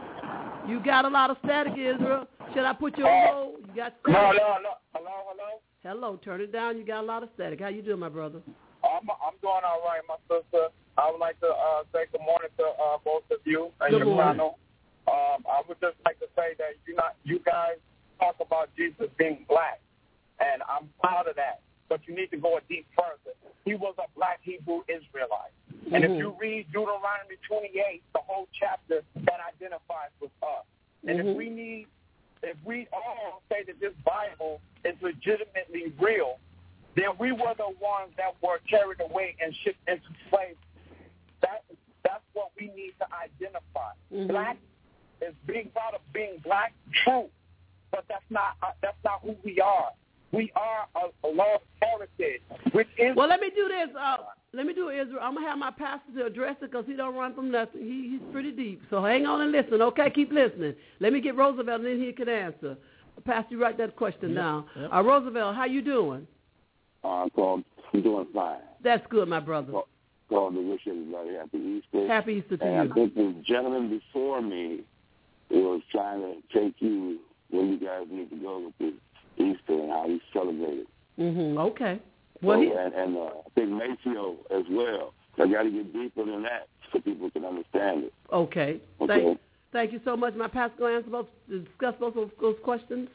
You got a lot of static, Israel. Should I put you on hold? You got static. No, no, no. Hello, hello. Hello. Turn it down. You got a lot of static. How you doing, my brother? I'm, I'm doing all right, my sister. I would like to uh, say good morning to uh, both of you and good your morning. panel. Um, I would just like to say that you not you guys talk about Jesus being black, and I'm proud of that. But you need to go a deep further. He was a black Hebrew Israelite. Mm-hmm. And if you read Deuteronomy twenty-eight, the whole chapter, that identifies with us. And mm-hmm. if we need, if we all say that this Bible is legitimately real, then we were the ones that were carried away and shipped into slavery. That, that's what we need to identify. Mm-hmm. Black is being proud of being black, true, but that's not uh, that's not who we are. We are a, a lost heritage, which is. Well, let me do this. Uh, let me do Israel. I'm gonna have my pastor to address it because he don't run from nothing. He, he's pretty deep. So hang on and listen. Okay, keep listening. Let me get Roosevelt, and then he can answer. Pastor, you write that question yep. down. Yep. Uh, Roosevelt, how you doing? Uh, called, I'm doing fine. That's good, my brother. Called, called to wish everybody happy Easter. Happy Easter to and you. I think the gentleman before me was trying to take you where you guys need to go with the Easter and how you celebrate it. Mm-hmm. Okay. Well, so, he... and, and uh, I think Maceo as well. So I got to get deeper than that so people can understand it. Okay. Okay. Thank, thank you so much. My pastor going to answer both, to discuss both of those questions.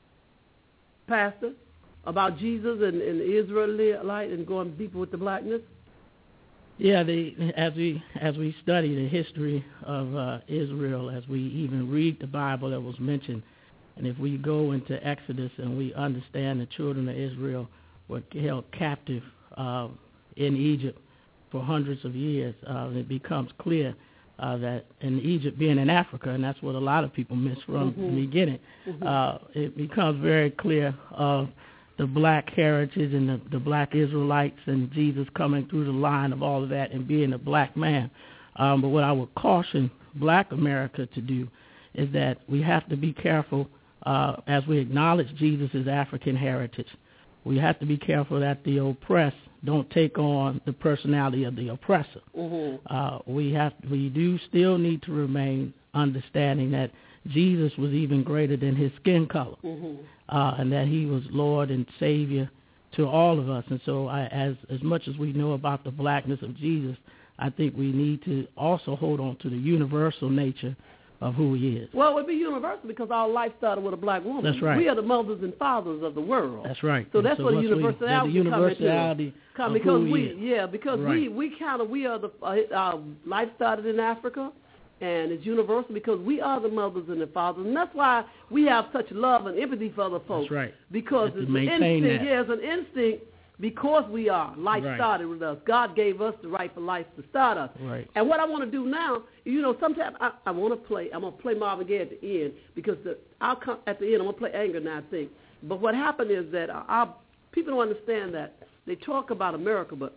Pastor, about Jesus and, and Israelite and going deeper with the blackness. Yeah, the, as we as we study the history of uh, Israel, as we even read the Bible that was mentioned, and if we go into Exodus and we understand the children of Israel were held captive uh, in Egypt for hundreds of years, uh, it becomes clear uh, that in Egypt being in Africa, and that's what a lot of people miss from Mm-hmm. the beginning. Mhm. Uh, it becomes very clear of the black heritage and the, the black Israelites and Jesus coming through the line of all of that and being a black man. Um, but what I would caution black America to do is that we have to be careful uh, as we acknowledge Jesus' African heritage. We have to be careful that the oppressed don't take on the personality of the oppressor. Mm-hmm. Uh, we have, we do still need to remain understanding that Jesus was even greater than his skin color, Mm-hmm. uh, and that he was Lord and Savior to all of us. And so I, as, as much as we know about the blackness of Jesus, I think we need to also hold on to the universal nature of who he is. Well, it would be universal because our life started with a black woman. That's right. We are the mothers and fathers of the world. That's right. So And that's where the once we- universality, the universality come of into come who because he we is. yeah because we Right. we kind of we are the uh, our life started in Africa, and it's universal because we are the mothers and the fathers, and that's why we have such love and empathy for other folks. That's right. Because Have to it's an maintain instinct. that. Yeah, it's an instinct because we are life Right. started with us. God gave us the right for life to start us. Right. And what I want to do now, you know, sometimes I, I want to play. I'm gonna play Marvin Gaye at the end because the I'll come at the end. I'm gonna play Anger now, I think. But what happened is that our, our people don't understand that they talk about America, but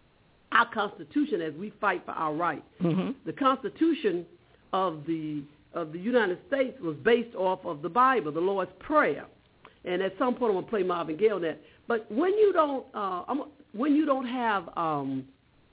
our Constitution, as we fight for our rights, Mm-hmm. the Constitution of the of the United States was based off of the Bible, the Lord's Prayer. And at some point, I'm gonna play Marvin Gaye on that. But when you don't, uh, I'm, when you don't have, um,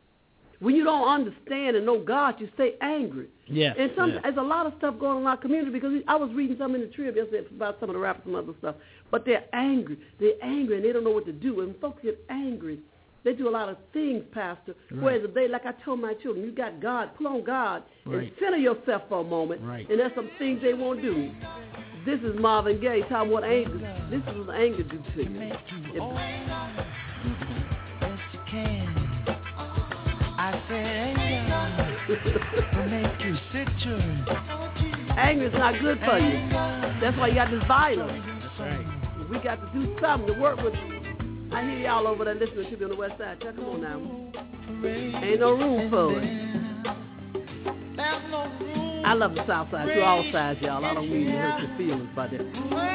when you don't understand and know God, you stay angry. Yes, And some, yes. there's a lot of stuff going on in our community because I was reading something in the Trib yesterday about some of the rappers and other stuff. But they're angry. They're angry and they don't know what to do. And folks get angry. They do a lot of things, Pastor. Right. Whereas if they, like I told my children, you got God, pull on God and Right. center yourself for a moment. Right. And there's some things they won't do. This is Marvin Gaye talking what anger. This is what anger do to you. If- I said anger will make you sick. Anger is not good for you. That's why you got this violence. That's right. We got to do something to work with. I hear y'all over there listening to me on the west side. Come on now. Ain't no room for it. I love the south side too, all sides, y'all. I don't mean to hurt your feelings by that.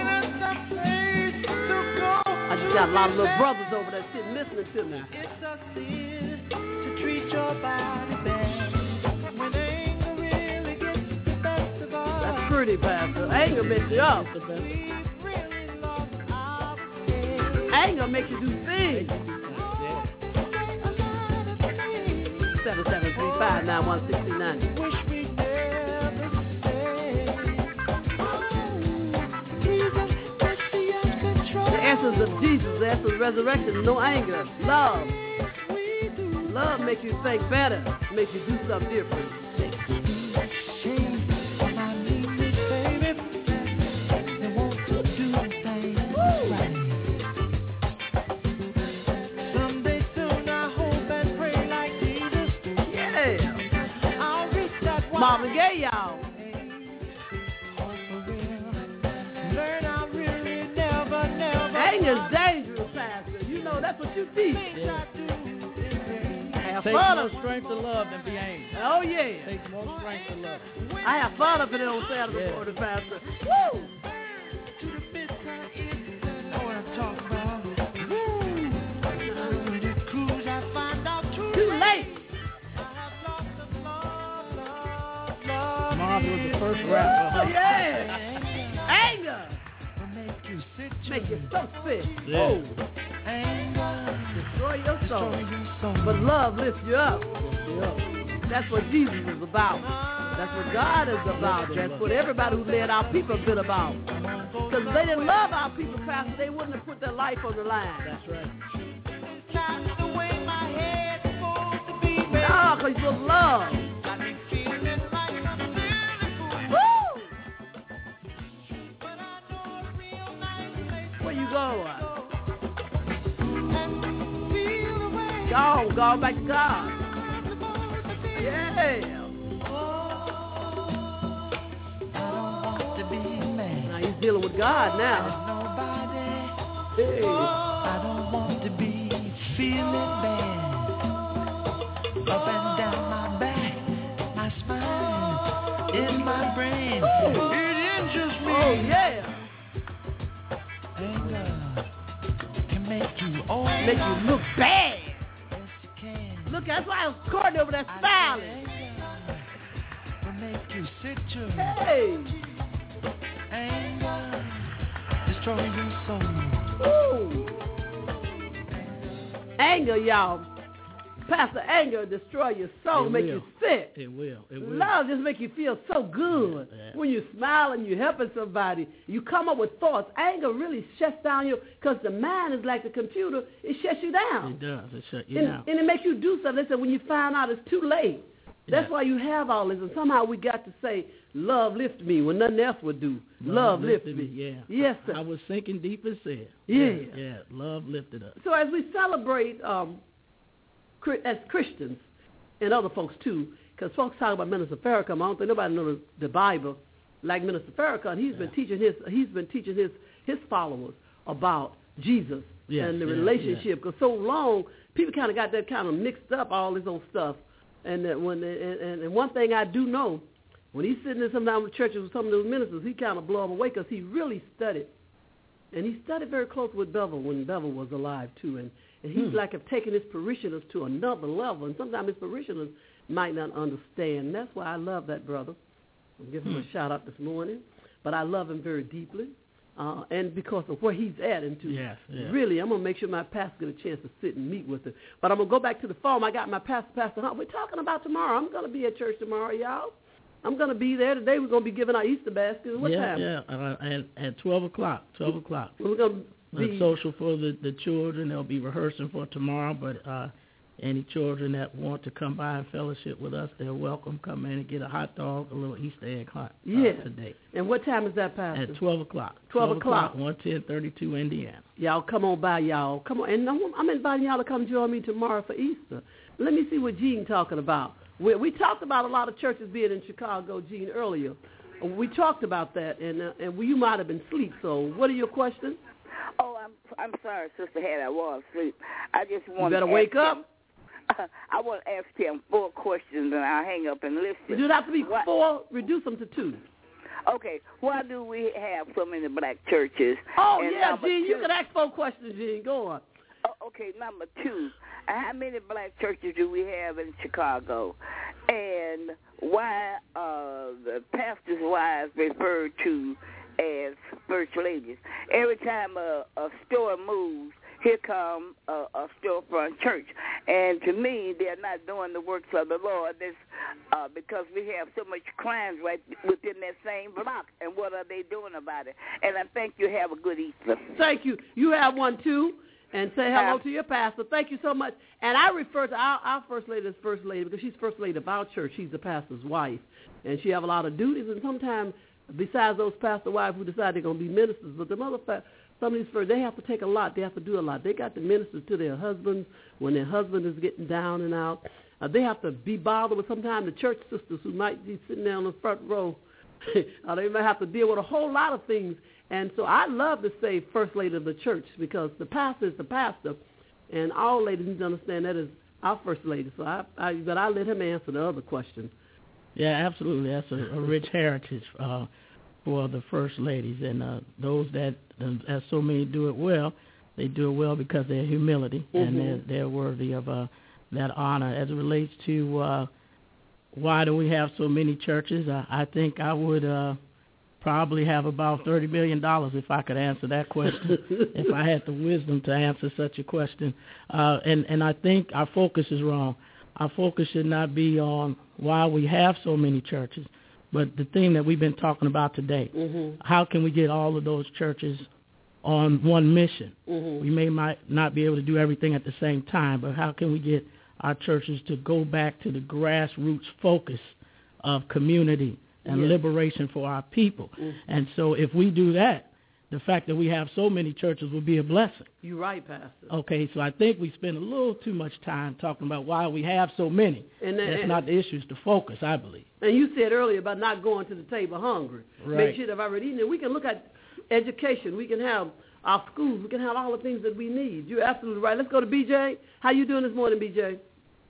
I just got a lot of little brothers over there sitting listening to me. It's a sin to treat your body bad when anger really gets the best of us. That's pretty, Pastor. Anger makes you up. Anger makes you do things. seven seven three five nine one six nine. Wish we never stayed. Jesus, let's see us control. The essence of Jesus, the essence of resurrection, no anger, love. Love makes you think better, makes you do something different. Marvin Gaye, y'all. Anger is dangerous, Pastor. You know that's what you teach. Yeah. Have Takes fun more of strength to love than be angry. Oh yeah. Takes more strength to love. I have fun of it on Saturday Yeah. morning, Pastor. Woo! Too late. Marvin was the first rapper. Oh yeah. Anger. Make you so sick. Yeah. Oh. Destroy your soul. But love lifts you up. That's what Jesus is about. That's what God is about. That's what everybody who led our people has been about. Because if they didn't love our people, Pastor, they wouldn't have put their life on the line. That's right. No, because you're love. Woo! Where you going? Go, go back to God. Yeah. Now he's dealing with God now. Hey. I don't want to be feeling bad. Up and down my back, my spine. Oh, yeah. Anger can make you old. Make you look bad. Look, that's why I was Courtney over there smiling. Will make you sit your Hey. Anger destroy your soul. Ooh. Anger, y'all. Pastor, anger destroy your soul, It make will. you sick. It will. It will. Love just make you feel so good. Yeah, yeah. When you smile and you're helping somebody, you come up with thoughts. Anger really shuts down you because the mind is like the computer. It shuts you down. It does. It shut you and, down. and it makes you do something. They say when you find out it's too late. That's Yeah. why you have all this. And somehow we got to say, love lift me when nothing else would do. Love, lift me. Yeah. Yes, sir. I was sinking deep and said. Yeah. Yeah. Yeah. Love lifted us. So as we celebrate um, as Christians and other folks too, because folks talk about Minister Farrakhan, I don't think nobody knows the Bible like Minister Farrakhan. He's yeah. been teaching his he's been teaching his his followers about Jesus yes, and the yeah, relationship. Because so long people kind of got that kind of mixed up, all this old stuff. And that when and, and, and one thing I do know, when he's sitting in sometimes with churches with some of those ministers, he kind of blow them away because he really studied, and he studied very close with Bevel when Bevel was alive too, and. And he's hmm. like have taken his parishioners to another level. And sometimes his parishioners might not understand. And that's why I love that brother. I'll give him hmm. a shout out this morning. But I love him very deeply. Uh, and because of where he's at. And to yes, yes. really, I'm going to make sure my pastor get a chance to sit and meet with him. But I'm going to go back to the phone. I got my pastor, Pastor Hunt. We're talking about tomorrow. I'm going to be at church tomorrow, y'all. I'm going to be there. Today we're going to be giving out Easter baskets. What yeah, time? Yeah, uh, at, at twelve o'clock. twelve o'clock. We're going to The social for the, the children. They'll be rehearsing for tomorrow, but uh, any children that want to come by and fellowship with us, they're welcome. Come in and get a hot dog, a little Easter egg hot uh, yeah. today. And what time is that, Pastor? At twelve o'clock. twelve o'clock. one ten thirty-two Indiana. Y'all come on by, y'all. Come on. And I'm inviting y'all to come join me tomorrow for Easter. Let me see what Gene talking about. We, we talked about a lot of churches being in Chicago, Gene, earlier. We talked about that, and, uh, and you might have been asleep. So what are your questions? Oh, I'm I'm sorry, Sister Hattie, I was asleep. I just want you better to wake him, up. Uh, I want to ask him four questions, and I'll hang up and listen. It does have to be what, four. Reduce them to two. Okay. Why do we have so many black churches? Oh, and yeah, Gene. Two, you can ask four questions, Gene. Go on. Oh, okay, number two. How many black churches do we have in Chicago? And why uh, the pastors' wives referred to as first ladies? Every time a, a store moves, here come a, a storefront church. And to me, they're not doing the works of the Lord. This, uh, because we have so much crime right within that same block. And what are they doing about it? And I think you have a good Easter. Thank you. You have one, too. And say hello to your pastor. Thank you so much. And I refer to our, our first lady as first lady because she's first lady of our church. She's the pastor's wife. And she have a lot of duties. And sometimes, besides those pastor wives who decide they're going to be ministers, but the mother, some of these first, they have to take a lot. They have to do a lot. They got to minister to their husbands when their husband is getting down and out. Uh, they have to be bothered with sometimes the church sisters who might be sitting there on the front row. uh, they might have to deal with a whole lot of things. And so I love to say first lady of the church because the pastor is the pastor, and all ladies need to understand that is our first lady. So I, I but I let him answer the other question. Yeah, absolutely. That's a, a rich heritage uh, for the first ladies, and uh, those that, as so many do it well, they do it well because of their humility, mm-hmm. and they're, they're worthy of uh, that honor. As it relates to uh, why do we have so many churches, I, I think I would. Uh, Probably have about thirty million dollars if I could answer that question, if I had the wisdom to answer such a question. Uh, and, and I think our focus is wrong. Our focus should not be on why we have so many churches, but the thing that we've been talking about today. Mm-hmm. How can we get all of those churches on one mission? Mm-hmm. We may might not be able to do everything at the same time, but how can we get our churches to go back to the grassroots focus of community and yes. liberation for our people. Mm-hmm. And so if we do that, the fact that we have so many churches will be a blessing. You're right, Pastor. Okay, so I think we spend a little too much time talking about why we have so many. And, That's and, not the issues to focus, I believe. And you said earlier about not going to the table hungry. Right. Make sure that I've already eaten it. We can look at education. We can have our schools. We can have all the things that we need. You're absolutely right. Let's go to B J. How you doing this morning, B J?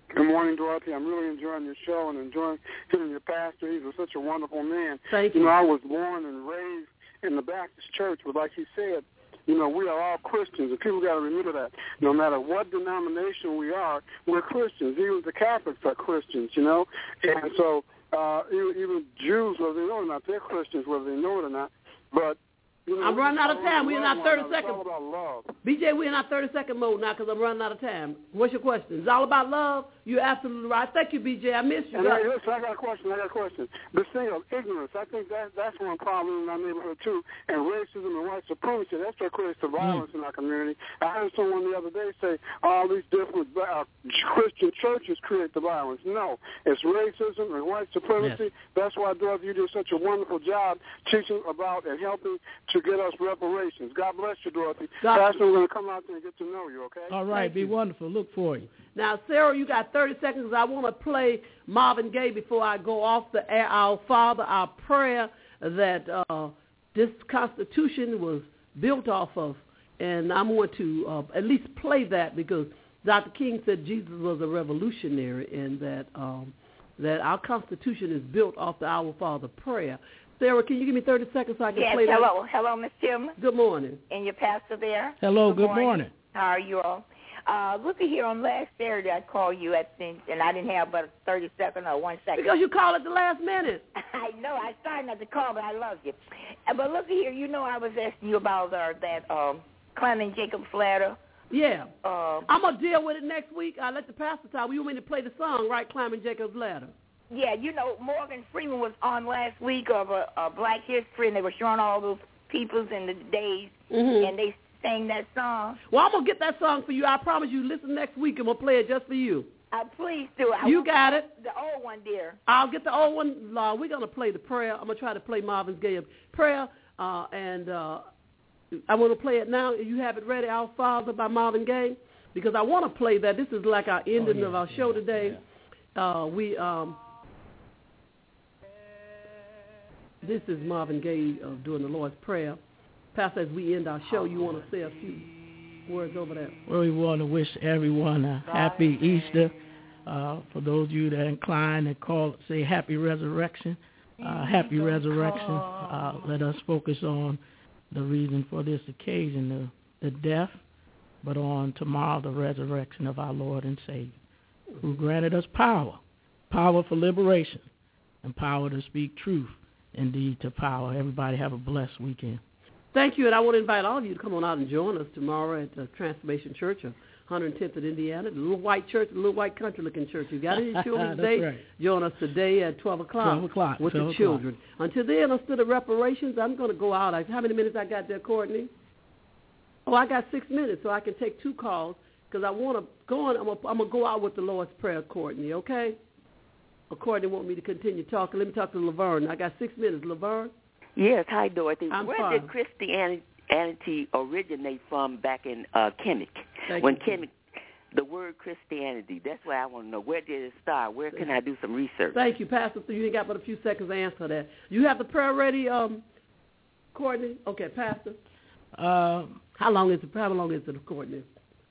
Good morning, Dorothy. I'm really enjoying your show and enjoying hearing your pastor. He's such a wonderful man. Thank you. You know, I was born and raised in the Baptist church, but like he said, you know, we are all Christians, and people got to remember that. No matter what denomination we are, we're Christians. Even the Catholics are Christians, you know. And so uh, even, even Jews, whether they know it or not, they're Christians, whether they know it or not. But you know, I'm running out of time. We're in our thirty seconds. It's all about love. B J, we're in our thirty second mode now because I'm running out of time. What's your question? It's all about love? You're absolutely right. Thank you, B J. I missed you. And hey, listen, I got a question. I got a question. This thing of ignorance, I think that that's one problem in our neighborhood too. And racism and white supremacy, that's what creates the violence mm. in our community. I heard someone the other day say all these different uh, Christian churches create the violence. No, it's racism and white supremacy. Yes. That's why, Dorothy, you do such a wonderful job teaching about and helping to get us reparations. God bless you, Dorothy. God Pastor, we're going to come out there and get to know you, okay? All right, Thank be you. wonderful. Look for you. Now, Sarah, you got thirty seconds. I want to play Marvin Gaye before I go off the air. Our Father, our prayer that uh, this Constitution was built off of, and I'm going to uh, at least play that because Doctor King said Jesus was a revolutionary and that um, that our Constitution is built off the Our Father prayer. Sarah, can you give me thirty seconds so I can yes, play that? hello. Hello, Miss Tim. Good morning. And your pastor there. Hello, good, good morning. morning. How are you all? Uh, look at here, on last Saturday I called you at the, and I didn't have but thirty seconds or one second. Because you called at the last minute. I know. I started not to call, but I love you. Uh, but look at here, you know I was asking you about uh, that um, climbing Jacob's ladder. Yeah. Uh, I'm going to deal with it next week. I'll let the pastor talk. You want me to play the song, right, Climbing Jacob's Ladder? Yeah, you know, Morgan Freeman was on last week of a, a Black History, and they were showing all those peoples in the days, mm-hmm. and they sang that song. Well, I'm going to get that song for you. I promise you, listen next week, and we'll play it just for you. Uh, please do. I you got it. The old one, dear. I'll get the old one. Uh, we're going to play the prayer. I'm going to try to play Marvin Gaye prayer, uh, and uh, I want to play it now. You have it ready, Our Father by Marvin Gaye, because I want to play that. This is like our ending oh, yeah, of our show yeah, today. Yeah. Uh, we... Um, This is Marvin Gaye uh, doing the Lord's Prayer. Pastor, as we end our show, you want to say a few words over that? Well, we want to wish everyone a happy Easter. Uh, for those of you that are inclined and call, say happy resurrection. Uh, happy resurrection. Uh, let us focus on the reason for this occasion, the, the death, but on tomorrow, the resurrection of our Lord and Savior, who granted us power, power for liberation, and power to speak truth. Indeed, to power. Everybody have a blessed weekend. Thank you, and I want to invite all of you to come on out and join us tomorrow at uh, Transformation Church, one hundred tenth in Indiana, the little white church, the little white country-looking church. You got any children today? Right. Join us today at twelve o'clock. twelve o'clock. With twelve the children. O'clock. Until then, instead of reparations, I'm going to go out. How many minutes I got there, Courtney? Oh, I got six minutes, so I can take two calls because I want to go on. I'm going to go out with the Lord's Prayer, Courtney, okay? Courtney want me to continue talking. Let me talk to Laverne. I got six minutes. Laverne? Yes. Hi, Dorothy. I'm Where fine. did Christianity originate from back in uh, Kemet? Thank when you. Kemet, the word Christianity, that's what I want to know. Where did it start? Where can I do some research? Thank you, Pastor. So you ain't got but a few seconds to answer that. You have the prayer ready, um, Courtney? Okay, Pastor. Uh, how long is it? How long is it, Courtney?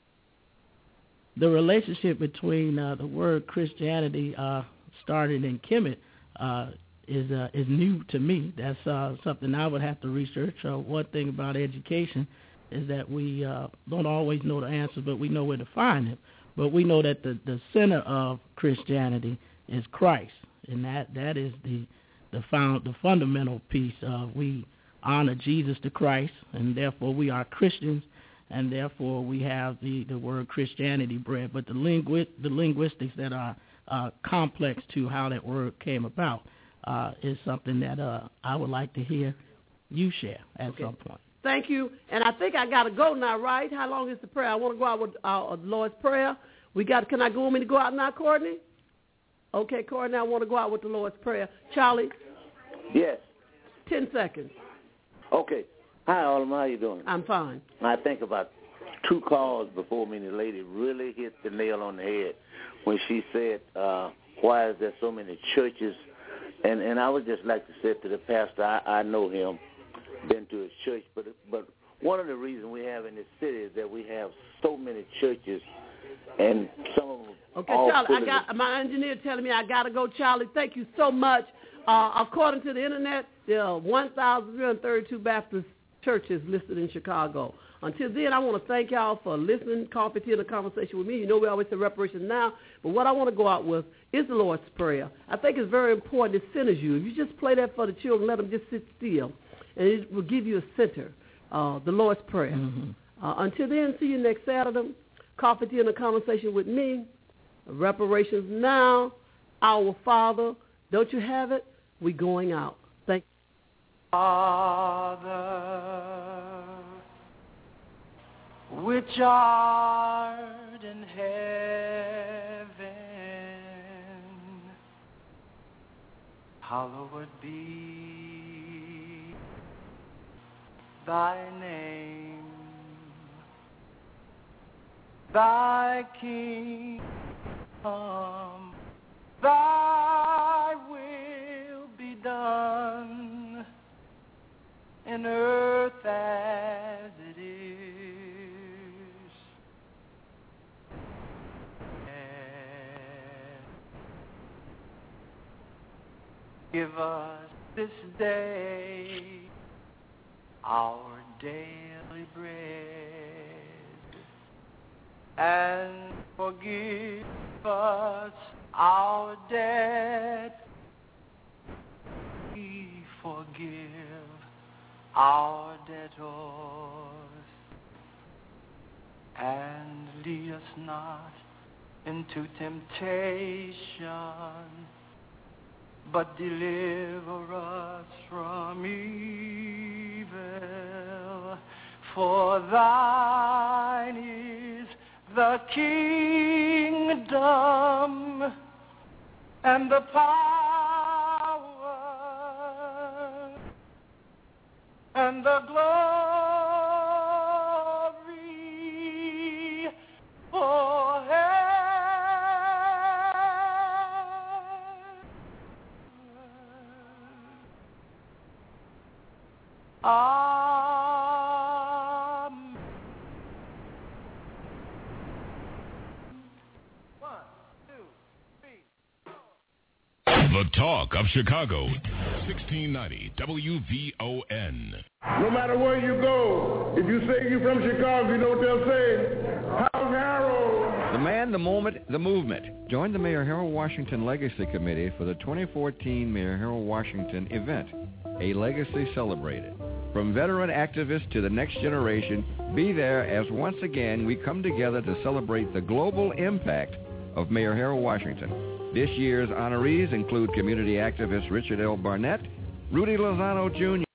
The relationship between uh, the word Christianity uh, started in Kemet uh, is uh, is new to me. That's uh, something I would have to research. Uh, one thing about education is that we uh, don't always know the answer, but we know where to find it. But we know that the, the center of Christianity is Christ, and that, that is the the found the fundamental piece. Of we honor Jesus the Christ, and therefore we are Christians, and therefore we have the, the word Christianity bred. But the lingu- the linguistics that are uh, complex to how that word came about uh, is something that uh, I would like to hear you share at okay. some point. Thank you. And I think I got to go now, right? How long is the prayer? I want to go out with uh, Lord's Prayer. We got. Can I go? Want me to go out now, Courtney? Okay, Courtney, I want to go out with the Lord's Prayer. Charlie? Yes. Ten seconds. Okay. Hi, Alma. How you doing? I'm fine. I think about two calls before me, the lady really hit the nail on the head when she said, uh, why is there so many churches? And and I would just like to say to the pastor, I, I know him, been to his church, but but one of the reasons we have in this city is that we have so many churches and some of them. Okay, all Charlie, I fully- got my engineer telling me I got to go. Charlie, thank you so much. Uh, according to the internet, there are one thousand three hundred thirty-two Baptist churches listed in Chicago. Until then, I want to thank y'all for listening, coffee, tea, and a conversation with me. You know we always say reparation now, but what I want to go out with is the Lord's Prayer. I think it's very important. It centers you. If you just play that for the children, let them just sit still, and it will give you a center, uh, the Lord's Prayer. Mm-hmm. Uh, until then, see you next Saturday. Coffee, tea, and a conversation with me. Reparations now. Our Father. Don't you have it? We going out. Thank you. Father, which art in heaven, hallowed be thy name. Thy kingdom come, thy will be done in earth as it is. Give us this day our daily bread, and forgive us our debt. We forgive our debtors, and lead us not into temptation, but deliver us from evil. For thine is the kingdom and the power and the glory forever. Amen. One, two, three, four. The Talk of Chicago, sixteen ninety W V O N. No matter where you go, if you say you're from Chicago, you know what they'll say? House Harold. The man, the moment, the movement. Join the Mayor Harold Washington Legacy Committee for the twenty fourteen Mayor Harold Washington event, A Legacy Celebrated. From veteran activists to the next generation, be there as once again we come together to celebrate the global impact of Mayor Harold Washington. This year's honorees include community activist Richard L. Barnett, Rudy Lozano Junior